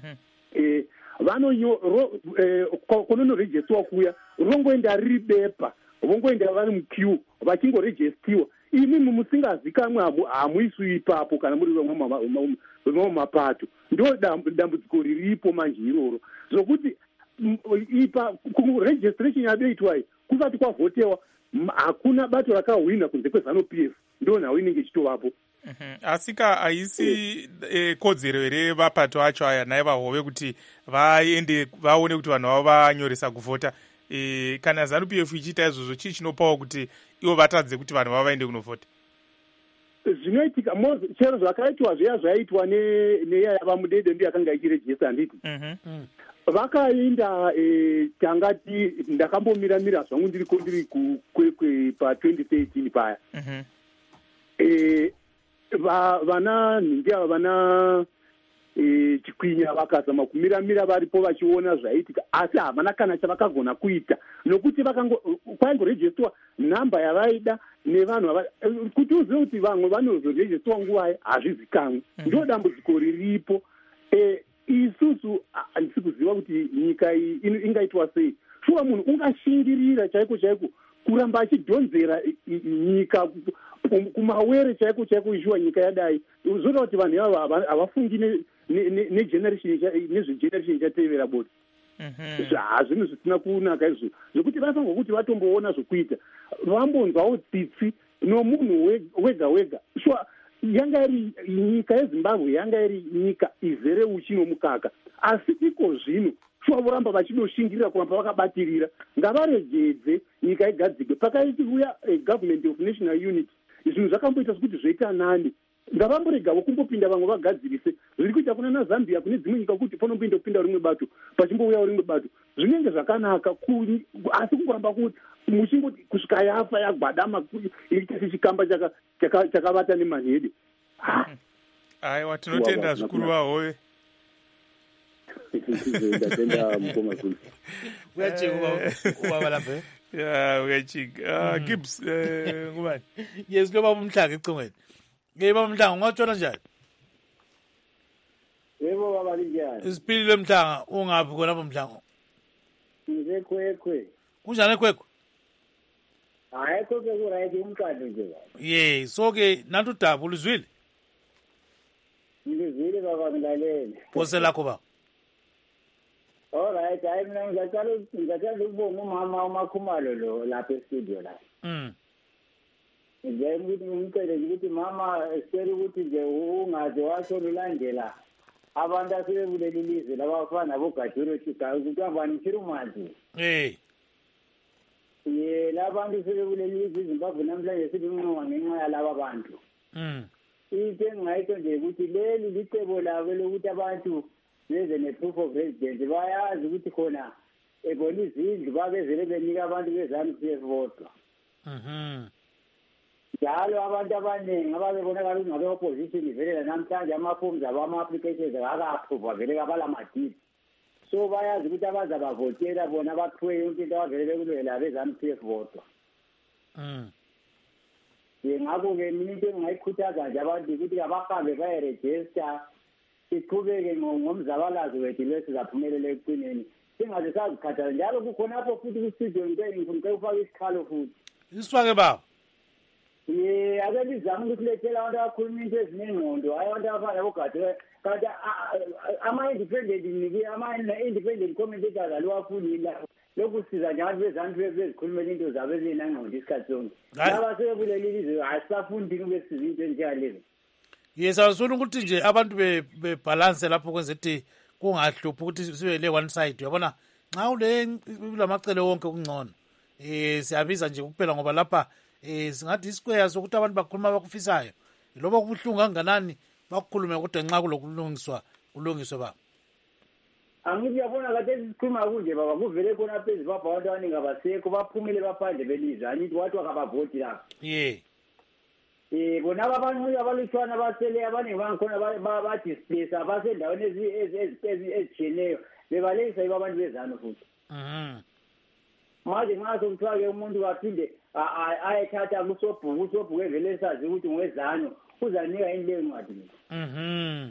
kunonorejestiwa kuya rongoenda riri bepa vongoenda vari muq vachingorejestiwa imi musingazikamwe hamuiswi ipapo kana muri vemwe mapato ndo dambudziko riripo manje iroro zvokuti ipa registration yadoitwai kusati kwavhotewa hakuna bato rakahwina kunze kwezanu p f ndo nhau inenge ichitovapo. Asika haisi e, kodzero here vapato acho aya naye vahove kuti vaende vaone kuti vanhu vavo vanyoresa kuvhota. E, kana zanu p f ichiita izvozvo chii chinopawo kuti ivo vatadze kuti vanhu vavo vaende kunovhota? Zvinoitika chero zvakaitwa zviya zvaiitwa neya yavamudede ndiyo yakanga ichirejesta handiti. Vakaenda tangati ndakambomira-mira zvangu ndiriko ndiri kukwekwe pa-twenty thirteen paya. Vana nhingi ava vana chikwinya vakazama kumira-mira varipo vachiona zvaiitika asi havana kana chavakagona kuita nokuti kwaingorejestiwa nhamba yavaida nevanhu kuti uzive kuti vamwe vanozorejestiwa nguvaye hazvizikamwe. Ndo dambudziko riripo. Isusu handisi kuziva kuti nyika iyi ingaitwa sei. Shuwa munhu ungashingirira chaiko chaiko kuramba achidhonzera nyika kumawere chaiko chaiko ishuwa nyika yadai zvoda kuti vanhu ava havafungi nezvegeneration ichatevera boti. Hazvinhu zvisina kunaka izvo zvokuti vafanirwa kuti vatomboona zvokuita vambonzwawo tsitsi nomunhu wega wega. Shuwa yanga iri nyika yezimbabwe yanga iri nyika izere uchi nomukaka asi iko zvino shuwa voramba vachidoshingirira kuramba vakabatirira ngavaregedze nyika igadzigwe pakaiti uya government of national unity zvinhu zvakamboita sekuti zvoita nani ngavamboregavo kumbopinda vamwe vagadzirise zviri kuita kuna nazambia kune dzimwe nyika kuti panombindopinda rimwe bato pachimbouyawo rimwe bato zvinenge zvakanaka asi kungoramba kuti muchingoti kusvika yafa yagwadama iita sechikamba chakavata nemanhede. Aiwa tinotenda zvikuru vahove. Ndatenda mukoma kuli. Uyachiwa Yeah, uyachiga. Gibbs ngubani? Yes, lo baba umhlanga econgweni. Ngeke baba umhlanga ungatshona njani? Yebo baba linjani? Isiphilile umhlanga ungaphi khona baba umhlanga? Ngizekhwekhwe. Kunjani ekhwekhwe? Hayi konke ku-right umqando nje baba. Ye, so ke nantu udaba ulizwile? Ngizwile baba ngilalele. Phose lakho baba. Alright, hayi mina ngizaqala ngizaqala ukubonga umama uMakhumalo lo lapha e-studio la. Mm. Nje ukuthi ngimcele ukuthi mama sicela ukuthi nje ungaze washo ulandela abantu asebebuleli lizwe labafana boGaduro Chigayi ukuthi abani Chirumanzi. Eh. Ye labantu sebebuleli lizwe iZimbabwe namhlanje sibinqoba ngenxa yalaba bantu. Mm. into engingayisho nje ukuthi leli licebo labo lokuthi abantu beze ne-proof of residence bayazi ukuthi khona ebona izindlu babezele benika abantu bezanu-P F bodwa. Mhm. Njalo abantu abaningi ababebonakala ukuthi ngabe-opposition ivelela namhlanje ama-forms abo ama-applications akaka-approve vele kabala madidi. So bayazi ukuthi abaza bavotela bona baphiwe yonke into abavele bekulwela bezanu-P F bodwa. Mm. Ye ngakho-ke mina into engingayikhuthaza nje abantu ukuthi abahambe bayerejista siqhubeke ngomzabalazo wethu lesizaphumelela ekugcineni singaze sazikhathala njalo kukhona apho futhi kustudio ngicela ufake isikhalo futhi Isifake baba. ye ake lizame ukuthi lethela abantu abakhuluma into ezinengqondo hayi abantu abafana bogade kanti ama-independent niki ama-independent commentators aliwafuni la lokhu siza njalo bezantu bezikhulumela into zabo ezinangqondo isikhathi sonke laba sebebuleli lizwe asisafuni thina ube siza into enjengalezo. Yes, awusona ukuthi nje abantu bebalance lapho kwenza ukuthi kungahluphi ukuthi sibe le one side uyabona nxa ule lamacele wonke kungcono eh siyabiza nje kuphela ngoba lapha eh singathi isquare sokuthi abantu bakhuluma abakufisayo loba kubuhlungu kanganani bakukhulume kodwa nxa kulokulungiswa kulungiswe baba. Angithi uyabona kade sikhuluma kunje baba kuvele khona phezulu baba abantu abaningi abasekho baphumile baphandle belizwe angithi wathi wakabavoti lapha. Yeah. Eh bona abantu abalutshwana basele abaningi bangikhona ba displace abasendaweni ezitshiyeneyo bebalisa yibo abantu bezano futhi. Mhm. Manje nxa sokuthiwa-ke umuntu kaphinde ayethatha kusobhuku usobhuku evele sazi ukuthi ngwezano uzanika yini leyo ncwadi. Mhm.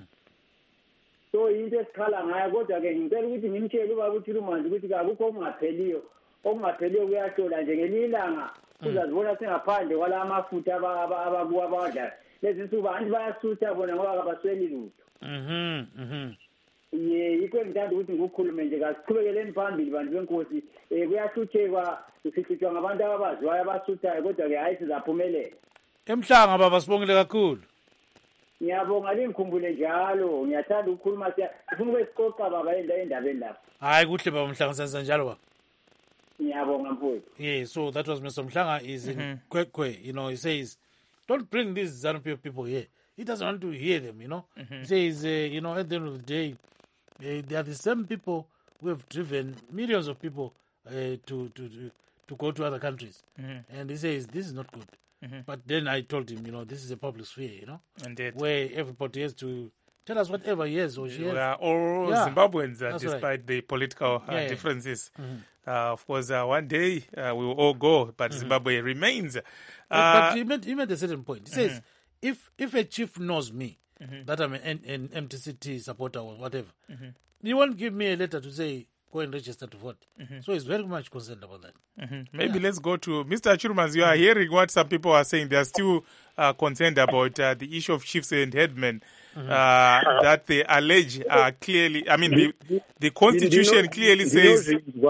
So into esikhala ngayo kodwa-ke ngicela ukuthi ngimtshele ubaba uThulumanzi ukuthi akukho okungapheliyo okungapheliyo kuyahlola nje ngelinye ilanga uzazibona singaphandle kwala mafutha abakuwa abadla lezi nsuku abantu bayasutha bona ngoba kabasweli lutho. Mhm. Mhm. Ye yikho engithanda ukuthi ngikukhulume nje kasiqhubekeleni phambili bantu benkosi um kuyahluthekwa sihlutshwa ngabantu ababaziwayo abasuthayo kodwa-ke hhayi sizaphumelela. Emhlanga baba sibongile kakhulu. Ngiyabonga lingikhumbule njalo ngiyathanda ukukhuluma sifuna ube siqoqa baba endabeni lapho. Hayi kuhle baba Mhlanga senza njalo baba. Ngiyabonga mfowethu. Yeah, so that was Mister Mhlanga is in mm-hmm. Kwekwe, you know, he says, don't bring these ZANU-P F people here. He doesn't want to hear them, you know. Mm-hmm. He says, uh, you know, at the end of the day, uh, they are the same people who have driven millions of people uh, to, to, to, to go to other countries. Mm-hmm. And he says, this is not good. Mm-hmm. But then I told him, you know, this is a public sphere, you know, Indeed. where everybody has to tell us whatever he has or she has. We are all yeah. Zimbabweans, uh, despite right. the political uh, yeah, yeah. differences. Mm-hmm. Uh, of course, uh, one day uh, we will all go, but mm-hmm. Zimbabwe remains. Uh, but, but he made, he made a certain point. He mm-hmm. says, if if a chief knows me, mm-hmm. that I'm an, an M T C T supporter or whatever, mm-hmm. he won't give me a letter to say, go and register to vote. Mm-hmm. So he's very much concerned about that. Mm-hmm. Maybe yeah. let's go to Mister Chirumanzi. You are hearing what some people are saying. They are still uh, concerned about uh, the issue of chiefs and headmen. Mm-hmm. Uh, that they allege are clearly, I mean, the, the constitution clearly says.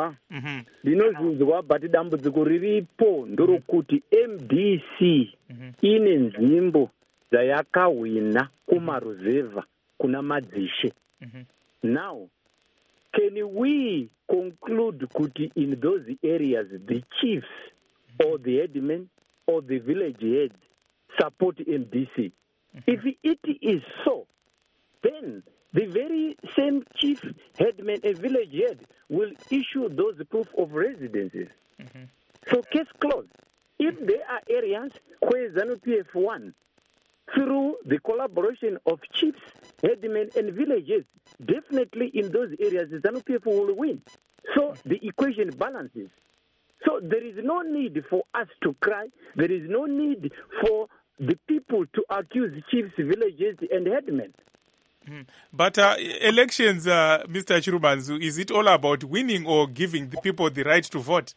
Ndinozvinzwa but dambudziko riripo ndorokuti M D C ine nzvimbo dzayakahwina kumaruzevha kuna madzishe. Now, can we conclude kuti in those areas the chiefs or the headmen or the village heads support M D C? If it is so, then the very same chief, headman, and village head will issue those proof of residences. Mm-hmm. So case closed. If there are areas where ZANU-P F won through the collaboration of chiefs, headmen, and villages, definitely in those areas ZANU-P F will win. So the equation balances. So there is no need for us to cry. There is no need for the people to accuse chiefs, villages, and headmen. Mm. But uh, elections, uh, Mister Chirumanzu, is it all about winning or giving the people the right to vote?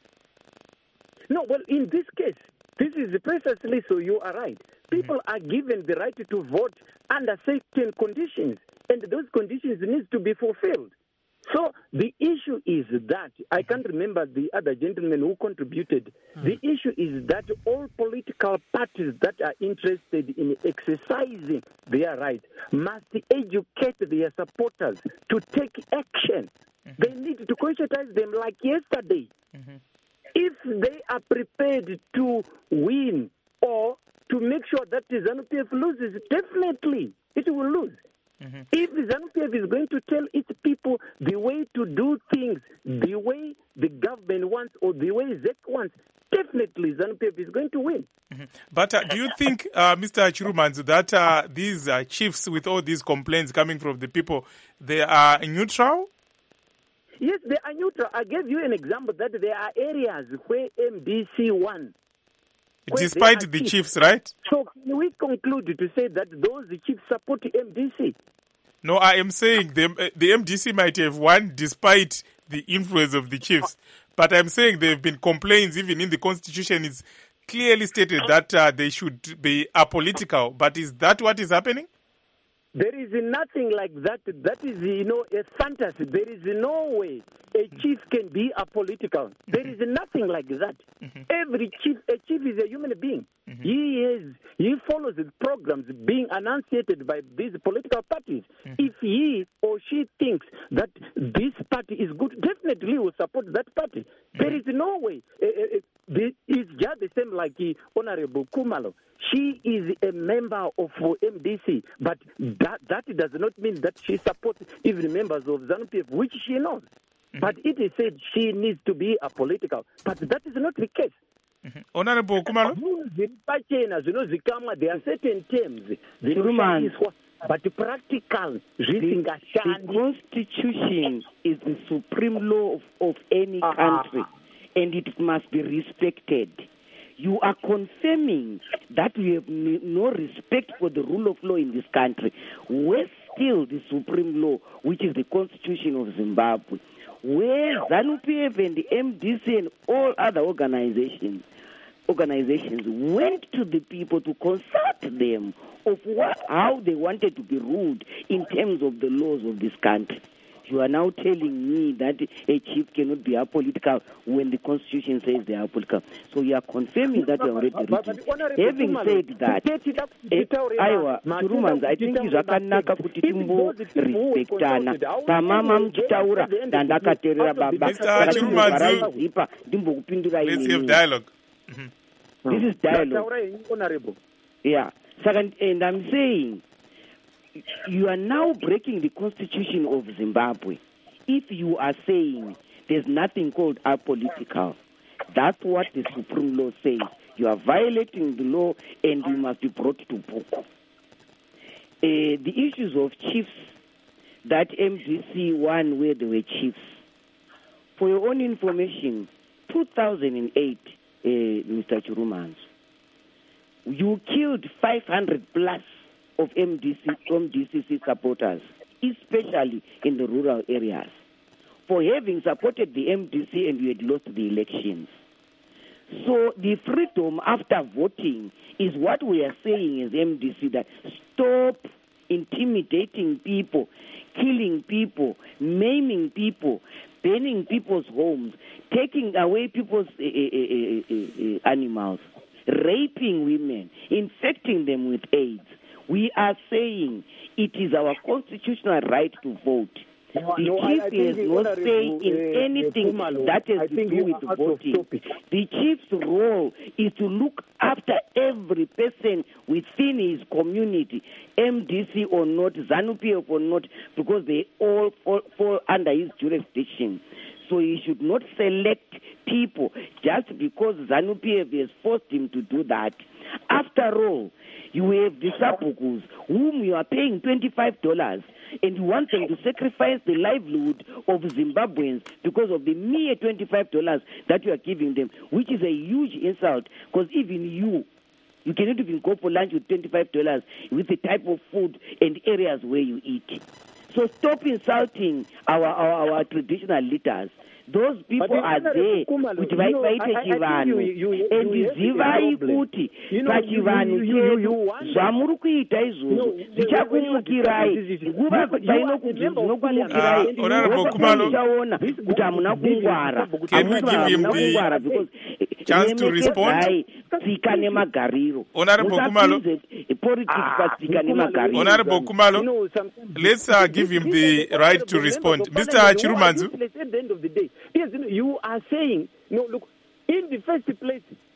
No, well, in this case, this is precisely so you are right. People mm-hmm. are given the right to vote under certain conditions, and those conditions need to be fulfilled. So the issue is that, I can't remember the other gentleman who contributed, mm-hmm. the issue is that all political parties that are interested in exercising their right must educate their supporters to take action. Mm-hmm. They need to conscientize them like yesterday. Mm-hmm. If they are prepared to win or to make sure that ZANU-P F loses. Definitely, it will lose. Mm-hmm. If ZANU-P F is going to tell its people the way to do things, the way the government wants or the way Z E C wants, definitely ZANU-P F is going to win. Mm-hmm. But uh, do you think, uh, Mister Chirumanzu, that uh, these uh, chiefs with all these complaints coming from the people, they are neutral? Yes, they are neutral. I gave you an example that there are areas where M D C won. Despite the chiefs. chiefs, right? So can we conclude to say that those chiefs support M D C? No, I am saying the, the M D C might have won despite the influence of the chiefs. But I'm saying there have been complaints, even in the constitution, it's clearly stated that uh, they should be apolitical. But is that what is happening? There is nothing like that. That is, you know, a fantasy. There is no way a chief can be apolitical. There is nothing like that. Mm-hmm. Every chief, a chief is a human being. Mm-hmm. He is, he follows the programs being enunciated by these political parties. Mm-hmm. If he or she thinks that this party is good, definitely will support that party. Mm-hmm. There is no way. Uh, uh, it's just the same like uh, Honorable Kumalo. She is a member of M D C, but that that does not mean that she supports even members of ZANU-P F, which she knows. Mm-hmm. But it is said she needs to be apolitical. But that is not the case. Mm-hmm. Honorable Kumalo? There are certain terms. But practical, the, the Constitution is the supreme law of, of any uh-huh. country, and it must be respected. You are confirming that we have no respect for the rule of law in this country. Where still the supreme law, which is the Constitution of Zimbabwe, where ZANU-P F and the M D C and all other organizations organizations went to the people to consult them of what, how they wanted to be ruled in terms of the laws of this country. You are now telling me that a chief cannot be apolitical when the Constitution says they are apolitical. So you are confirming that you are already written. Having said that, Aiwa, Chirumanza, I think zvakanaka kuti timbo respectana. Pamama mchitaura dandakaterera baba. Mister Chirumanza, let's have dialogue. Mm-hmm. This is dialogue. Yeah. Second, and I'm saying, you are now breaking the Constitution of Zimbabwe. If you are saying there's nothing called apolitical, that's what the Supreme Law says. You are violating the law and you must be brought to book. Uh, the issues of chiefs that M D C won where they were chiefs. For your own information, two thousand eight, uh, Mister Chirumanzu, you killed five hundred plus of M D C, M D C C supporters, especially in the rural areas, for having supported the M D C and you had lost the elections. So the freedom after voting is what we are saying as M D C, that stop intimidating people, killing people, maiming people, burning people's homes, taking away people's uh, uh, uh, uh, animals, raping women, infecting them with AIDS. We are saying it is our constitutional right to vote. No, the no, chief has no say in uh, anything uh, that has I to do with voting. The chief's role is to look after every person within his community, M D C or not, ZANU-P F or not, because they all fall, fall under his jurisdiction. So he should not select people just because ZANU-P F has forced him to do that. After all, you have the Sabukus, whom you are paying twenty-five dollars, and you want them to sacrifice the livelihood of Zimbabweans because of the mere twenty-five dollars that you are giving them, which is a huge insult, because even you, you cannot even go for lunch with twenty-five dollars with the type of food and areas where you eat. So stop insulting our, our, our traditional leaders. Those people are there kuti vaite chivanhu and zivai kuti pachivanhu chedu zvamuri kuita izvozvo zvichakumukirai nguva dzinokumukirai muchaona kuti hamuna kungwara hamuna kungwara because remekedzai tsika nemagariro musapinze politics patsika nemagariro. Honorable Kumalo, let's uh, give him the right to respond. Mister Chirumanzu. Yes, you are saying, no, look, in the first place,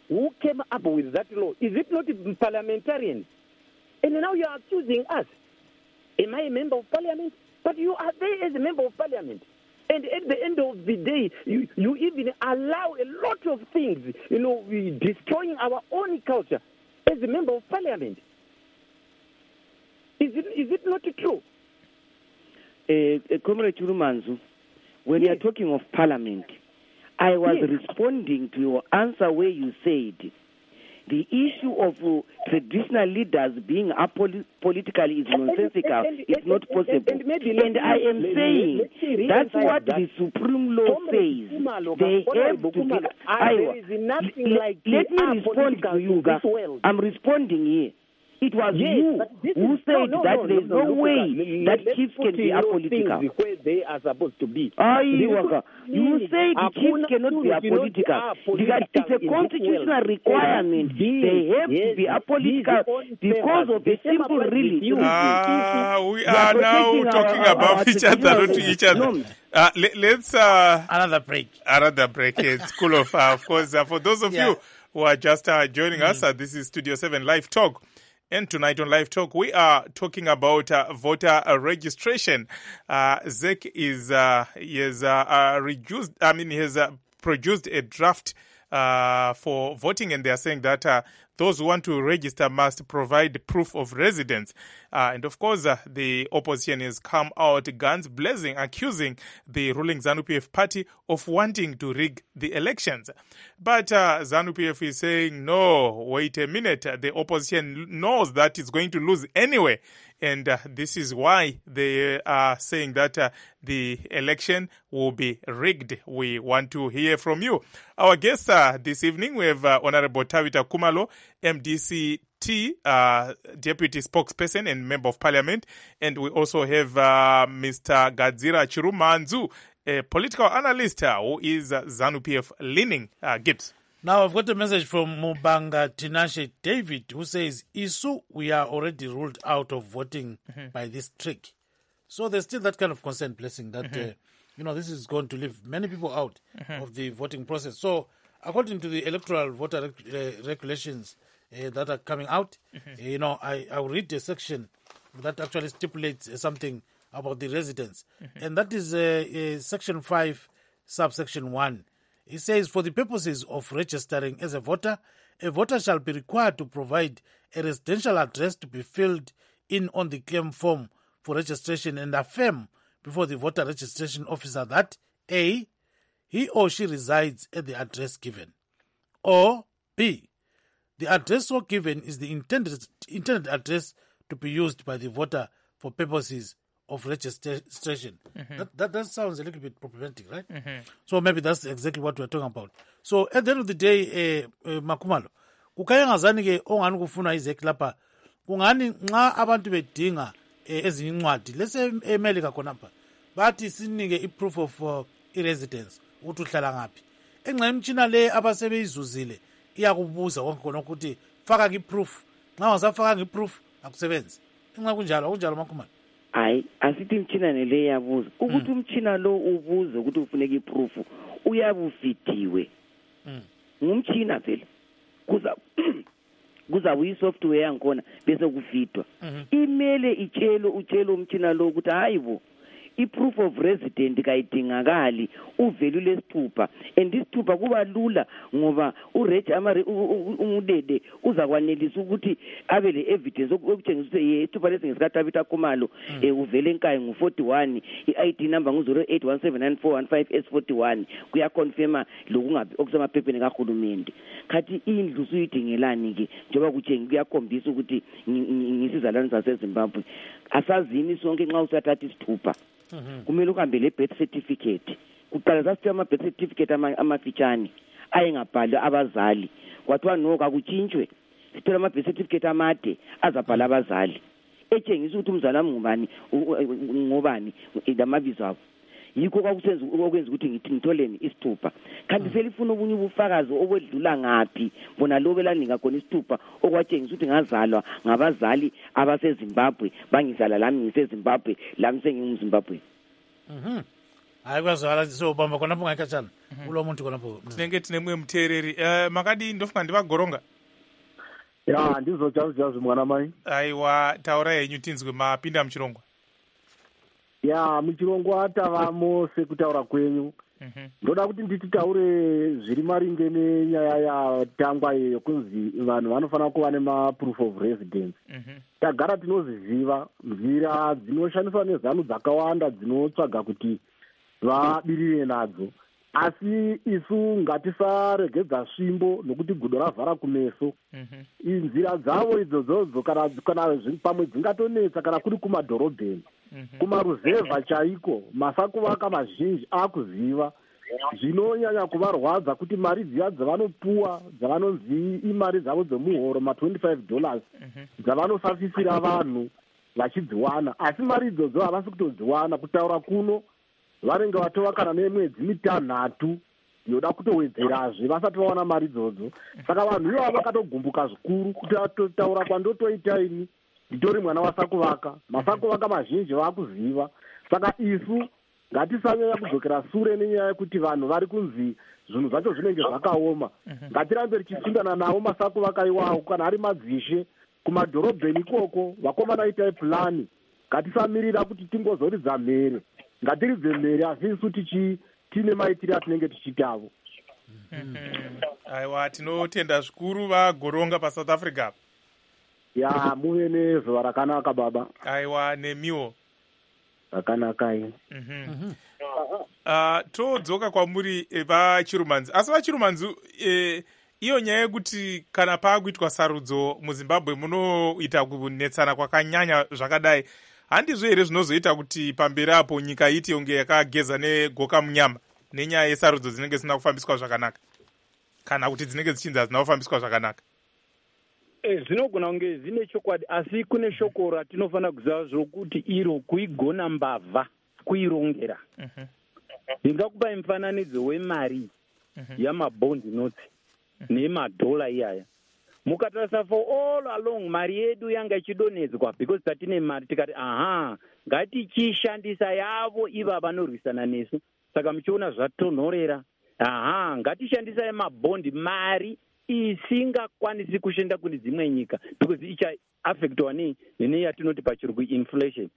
Who came up with that law? Is it not parliamentarians? And now you are accusing us. Am I a member of parliament? But you are there as a member of parliament. And at the end of the day, you, you even allow a lot of things, you know, destroying our own culture as a member of parliament. Is it, is it not true? Uh, uh, Comrade Chirumanzu, when yes. you are talking of parliament, I was yes. responding to your answer where you said the issue of uh, traditional leaders being apolitical is nonsensical. And, and, and, it's not and, possible. And, and, maybe, and I am let, saying let, that's what that. the Supreme Law says. They have to be. I, there is nothing let, like let me respond to you, guys. I'm responding here. It was yes, you who is, said no, no, that no, there's no, no, no way Let's that chiefs can be apolitical. Where they are supposed to be. Aye, you say the chiefs cannot be apolitical. It's a constitutional requirement. They have yes, to be apolitical because of a simple reason. Ah, we are now talking our, about our each other, not to each other. Uh, let, let's uh, another break. Another break. It's cool of, uh, of course, uh, for those of yeah. you who are just uh, joining mm. us, uh, this is Studio seven Live Talk. And tonight on Live Talk, we are talking about uh, voter uh, registration. Uh, Z E C is uh, he has uh, uh, reduced. I mean, he has uh, produced a draft uh, for voting, and they are saying that uh, those who want to register must provide proof of residence. Uh, and of course, uh, the opposition has come out guns blazing, accusing the ruling ZANU-P F party of wanting to rig the elections. But uh, ZANU-P F is saying, no, wait a minute. The opposition knows that it's going to lose anyway. And uh, this is why they are saying that uh, the election will be rigged. We want to hear from you. Our guests uh, this evening, we have uh, Honorable Tabitha Khumalo, M D C T, uh, Deputy Spokesperson and Member of Parliament. And we also have uh, Mister Gadzira Chirumanzu, a political analyst uh, who is uh, ZANU-P F leaning. Uh, Gibbs. Now, I've got a message from Mubanga Tinashe David, who says, Isu, we are already ruled out of voting mm-hmm. by this trick. So there's still that kind of concern, Blessing, that, mm-hmm. uh, you know, this is going to leave many people out mm-hmm. of the voting process. So according to the electoral voter rec- uh, regulations uh, that are coming out, mm-hmm. uh, you know, I, I'll read a section that actually stipulates uh, something about the residents. Mm-hmm. And that is uh, uh, Section five, subsection one. It says, for the purposes of registering as a voter, a voter shall be required to provide a residential address to be filled in on the claim form for registration and affirm before the voter registration officer that A, he or she resides at the address given, or B, the address so given is the intended, intended address to be used by the voter for purposes of registration. Mm-hmm. That, that that sounds a little bit problematic, right? Mm-hmm. So maybe that's exactly what we're talking about. So at the end of the day, eh, eh, Makhumalo, kukaya ngazani ke ongani kufuna izeki lapha, kungani nxa abantu bedinga eh, ezinye incwadi, lese eMelika khonapha, bathi sinike i-proof of uh, i-residence, ukuthi uhlala ngaphi. Engxa imtshina le abasebeyizuzile, iyakubuza konke khona ukuthi faka ki-proof, nxa ungasafaka ngi-proof, akusebenzi. Engxa kunjalo, akunjalo Makhumalo. Hayi asithi imtshina nele yabuza ukuthi umtshina lo ubuze ukuthi ufuneka iproof uyabufidiwe ngumtshina phela kuza kuza uyisoftware yakhona bese kufidwa imele itshelo utshelo umtshina lo ukuthi hayibo i-proof of resident kayidingakali uvelu lesithupha and isithupha kuba lula ngoba ureji amari umudede uzakwanelisa ukuthi abe le evidence okutshengisa ukuthi yesithupha lesi ngesikhaThabitha Khumalo uvele enkayi ngu forty-one i-I D number ngu zero eight one seven nine four one five S forty-one kuyaconfirma lokungabi okusemaphepheni kahulumende khathi indlu suyidingelani ke njengoba kutshengisa kuyakhombisa ukuthi ngisizalwane saseZimbabwe asazini sonke nxa usathatha isithupha kumele uhambe le birth certificate kuqala sasithi ama birth certificate amafitshane ayengabhali abazali kwathiwa no kakutshintshwe sithola ama birth certificate amade azabhala abazali etshengisa ukuthi umzali wami ngubani ngobani lamabizo abo yikho kwakusenza okwenza ukuthi ngithi ngitholeni isithupha kanti selifuna ubunye ubufakazi obedlula ngapi bona lo belanika khona isithupha okwatshengisa ukuthi ngazalwa ngabazali abaseZimbabwe bangizala lami ngiseZimbabwe lami sengingumZimbabwe. Mhm. hayi kwazwala so bamba konapo ngaikachana ulo muntu konapo tinenge tine mumwe muteereri uh, makadi ndofunga ndivagoronga ya ndizo chazo chazo mwana mai aiwa taura yenyu tinzwe mapinda muchirongwa ya muchirongwa tavamo sekutaura kwenyu mm-hmm. ndoda kuti ndititaure zviri maringe nenyaya yatangwa yekunzi vanhu vanofanira kuva nemaproof of residence mm-hmm. tagara tinoziziva nzira dzinoshandiswa nezanu dzakawanda dzinotsvaga kuti vabirire nadzo asi isu ngatisaregedza svimbo nokuti gudo ravhara kumeso mm-hmm. nzira dzavo idzodzo kana kana pamwe dzingatonetsa kana kuri kumadhorobheni mm-hmm. kumaruzevha chaiko masakuvaka mazhinji akuziva zvinonyanya kuvarwadza kuti mari dziya dzavanopuwa dzavanonzi imari dzavo dzemuhoro ma25 dollars mm-hmm. dzavanosafisira vanhu vachidziwana asi mari idzodzo havasi kutodziwana kutaura kuno vanenge vatova kana nemwedzi mitanhatu yoda kutowedzerazve vasati vawana mari idzodzo saka vanhu ivavo vakatogumbuka zvikuru kuti atotaura kwandotoitaini nditori mwana wasakuvaka masakuvaka mazhinji vaakuziva saka isu ngatisanyanya kudzokera sure nenyaya yekuti vanhu vari kunzi zvinhu zvacho zvinenge zvakaoma ngatirambe richisundana navo masakuvaka iwawo kana ari madzishe kumadhorobheni ikoko vakomana itai purani ngatisamirira kuti tingozoridza mhere ngatiridze mhere asi isu tichi tine maitiri atinenge tichitavo aiwa tinotenda zvikuru vagoronga pasouth africa ya muve nezuva rakanaka baba aiwa nemiwo rakanakai mm-hmm. mm-hmm. uh, todzoka kwamuri vachirumanzi asi vachirumanzi eh, iyo nyaya yekuti kana paakuitwa sarudzo muzimbabwe munoita kunetsana kwakanyanya zvakadai handizvo here zvinozoita kuti pamberi apo nyika iti yonge yakageza negoka munyama nenyaya yesarudzo dzinenge zisina kufambiswa zvakanaka kana kuti dzinenge dzichinzi hadzina kufambiswa zvakanaka e, zvinogona kunge zvine chokwadi asi kune shoko ratinofanira kuziva zvokuti iro kuigona mbavha kuirongera ndingakupai uh-huh. mufananidzo wemari uh-huh. yamabond notes uh-huh. nemadhola iyaya mukatarisa for all along mari yedu yanga ichidonedzwa because tatine mari tikati aha ngatichishandisa yavo iva vanorwisana nesu saka muchiona zvatonhorera aha ngatishandisa mabhondi mari isingakwanisi kushanda kune dzimwe nyika because ichaafektwa nei nene yatinoti pachirungu inflation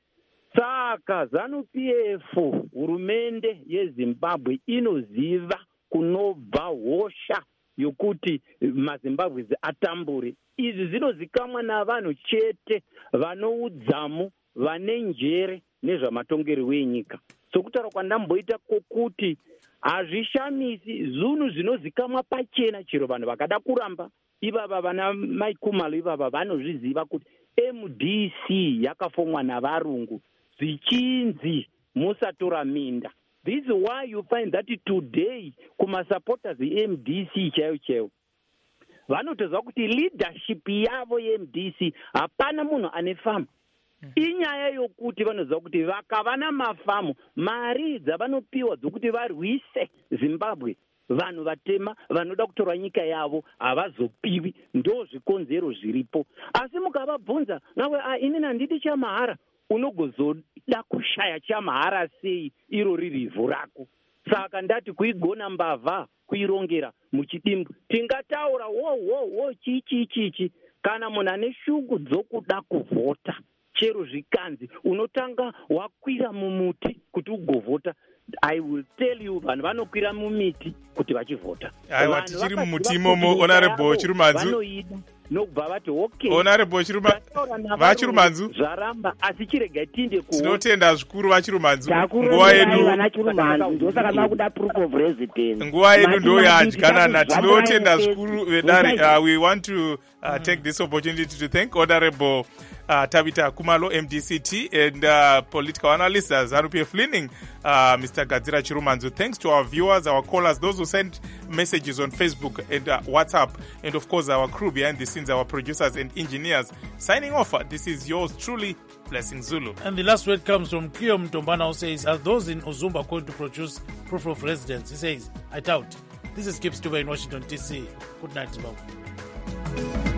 saka ZANU-P F hurumende yezimbabwe inoziva kunobva hosha yokuti mazimbabwe atambure izvi zvinozikamwa navanhu chete vanoudzamu vane njere nezvamatongerwo enyika sokutaura kwandamboita kokuti hazvishamisi zvinhu zvinozikamwa pachena chero vanhu vakada kuramba ivava vana maikumalo ivava vanozviziva kuti M D C yakafomwa navarungu zvichinzi musatora minda. This is why you find that today kumasupporters e-M D C chaiyo chaiyo vanotozva kuti leadership yavo ye-M D C hapana munhu ane famu. Inyaya yokuti vanoziva kuti vakava namafamu mari dzavanopiwa dzokuti varwise Zimbabwe vanhu vatema vanoda kutora nyika yavo havazopiwi, ndo zvikonzero zviripo. Asi mukavabvunza nawe inini handidi chamahara, unogozoda kushaya chamahara sei iro riri ivhu rako. Saka ndati kuigona mbavha kuirongera muchidimbu tingataura wo wo wo chichi chichi kana munhu ane shungu dzokuda kuvhota chero zvikanzi unotanga wakwira mumuti kuti ugovhota. I will tell you vanhu vanokwira mumiti kuti vachivhota. Aiwa tichiri mumuti imomo honorable Chirumanzu vanoida nokubva vati okay honorable Chirumanzu vachirumanzu zvaramba asi chirega tinde ku tinotenda zvikuru vachirumanzu nguva yedu vana Chirumanzu ndosaka makuda proof of residence nguva yedu ndo yadyanana. Tinotenda zvikuru vedare. Uh, we want to uh, take this opportunity to thank honorable Uh, Tabita Kumalo, M D C T, and uh, political analyst uh, ZANU-P F Leaning, uh, Mister Gadzira Chirumanzu. Thanks to our viewers, our callers, those who sent messages on Facebook and uh, WhatsApp, and of course our crew behind the scenes, our producers and engineers. Signing off, this is yours truly, Blessing Zulu. And the last word comes from Kio Mtombana, who says, are those in Uzumba going to produce proof of residence? He says, I doubt. This is Kip Stuber in Washington, D C. Good night, Zimbabwe.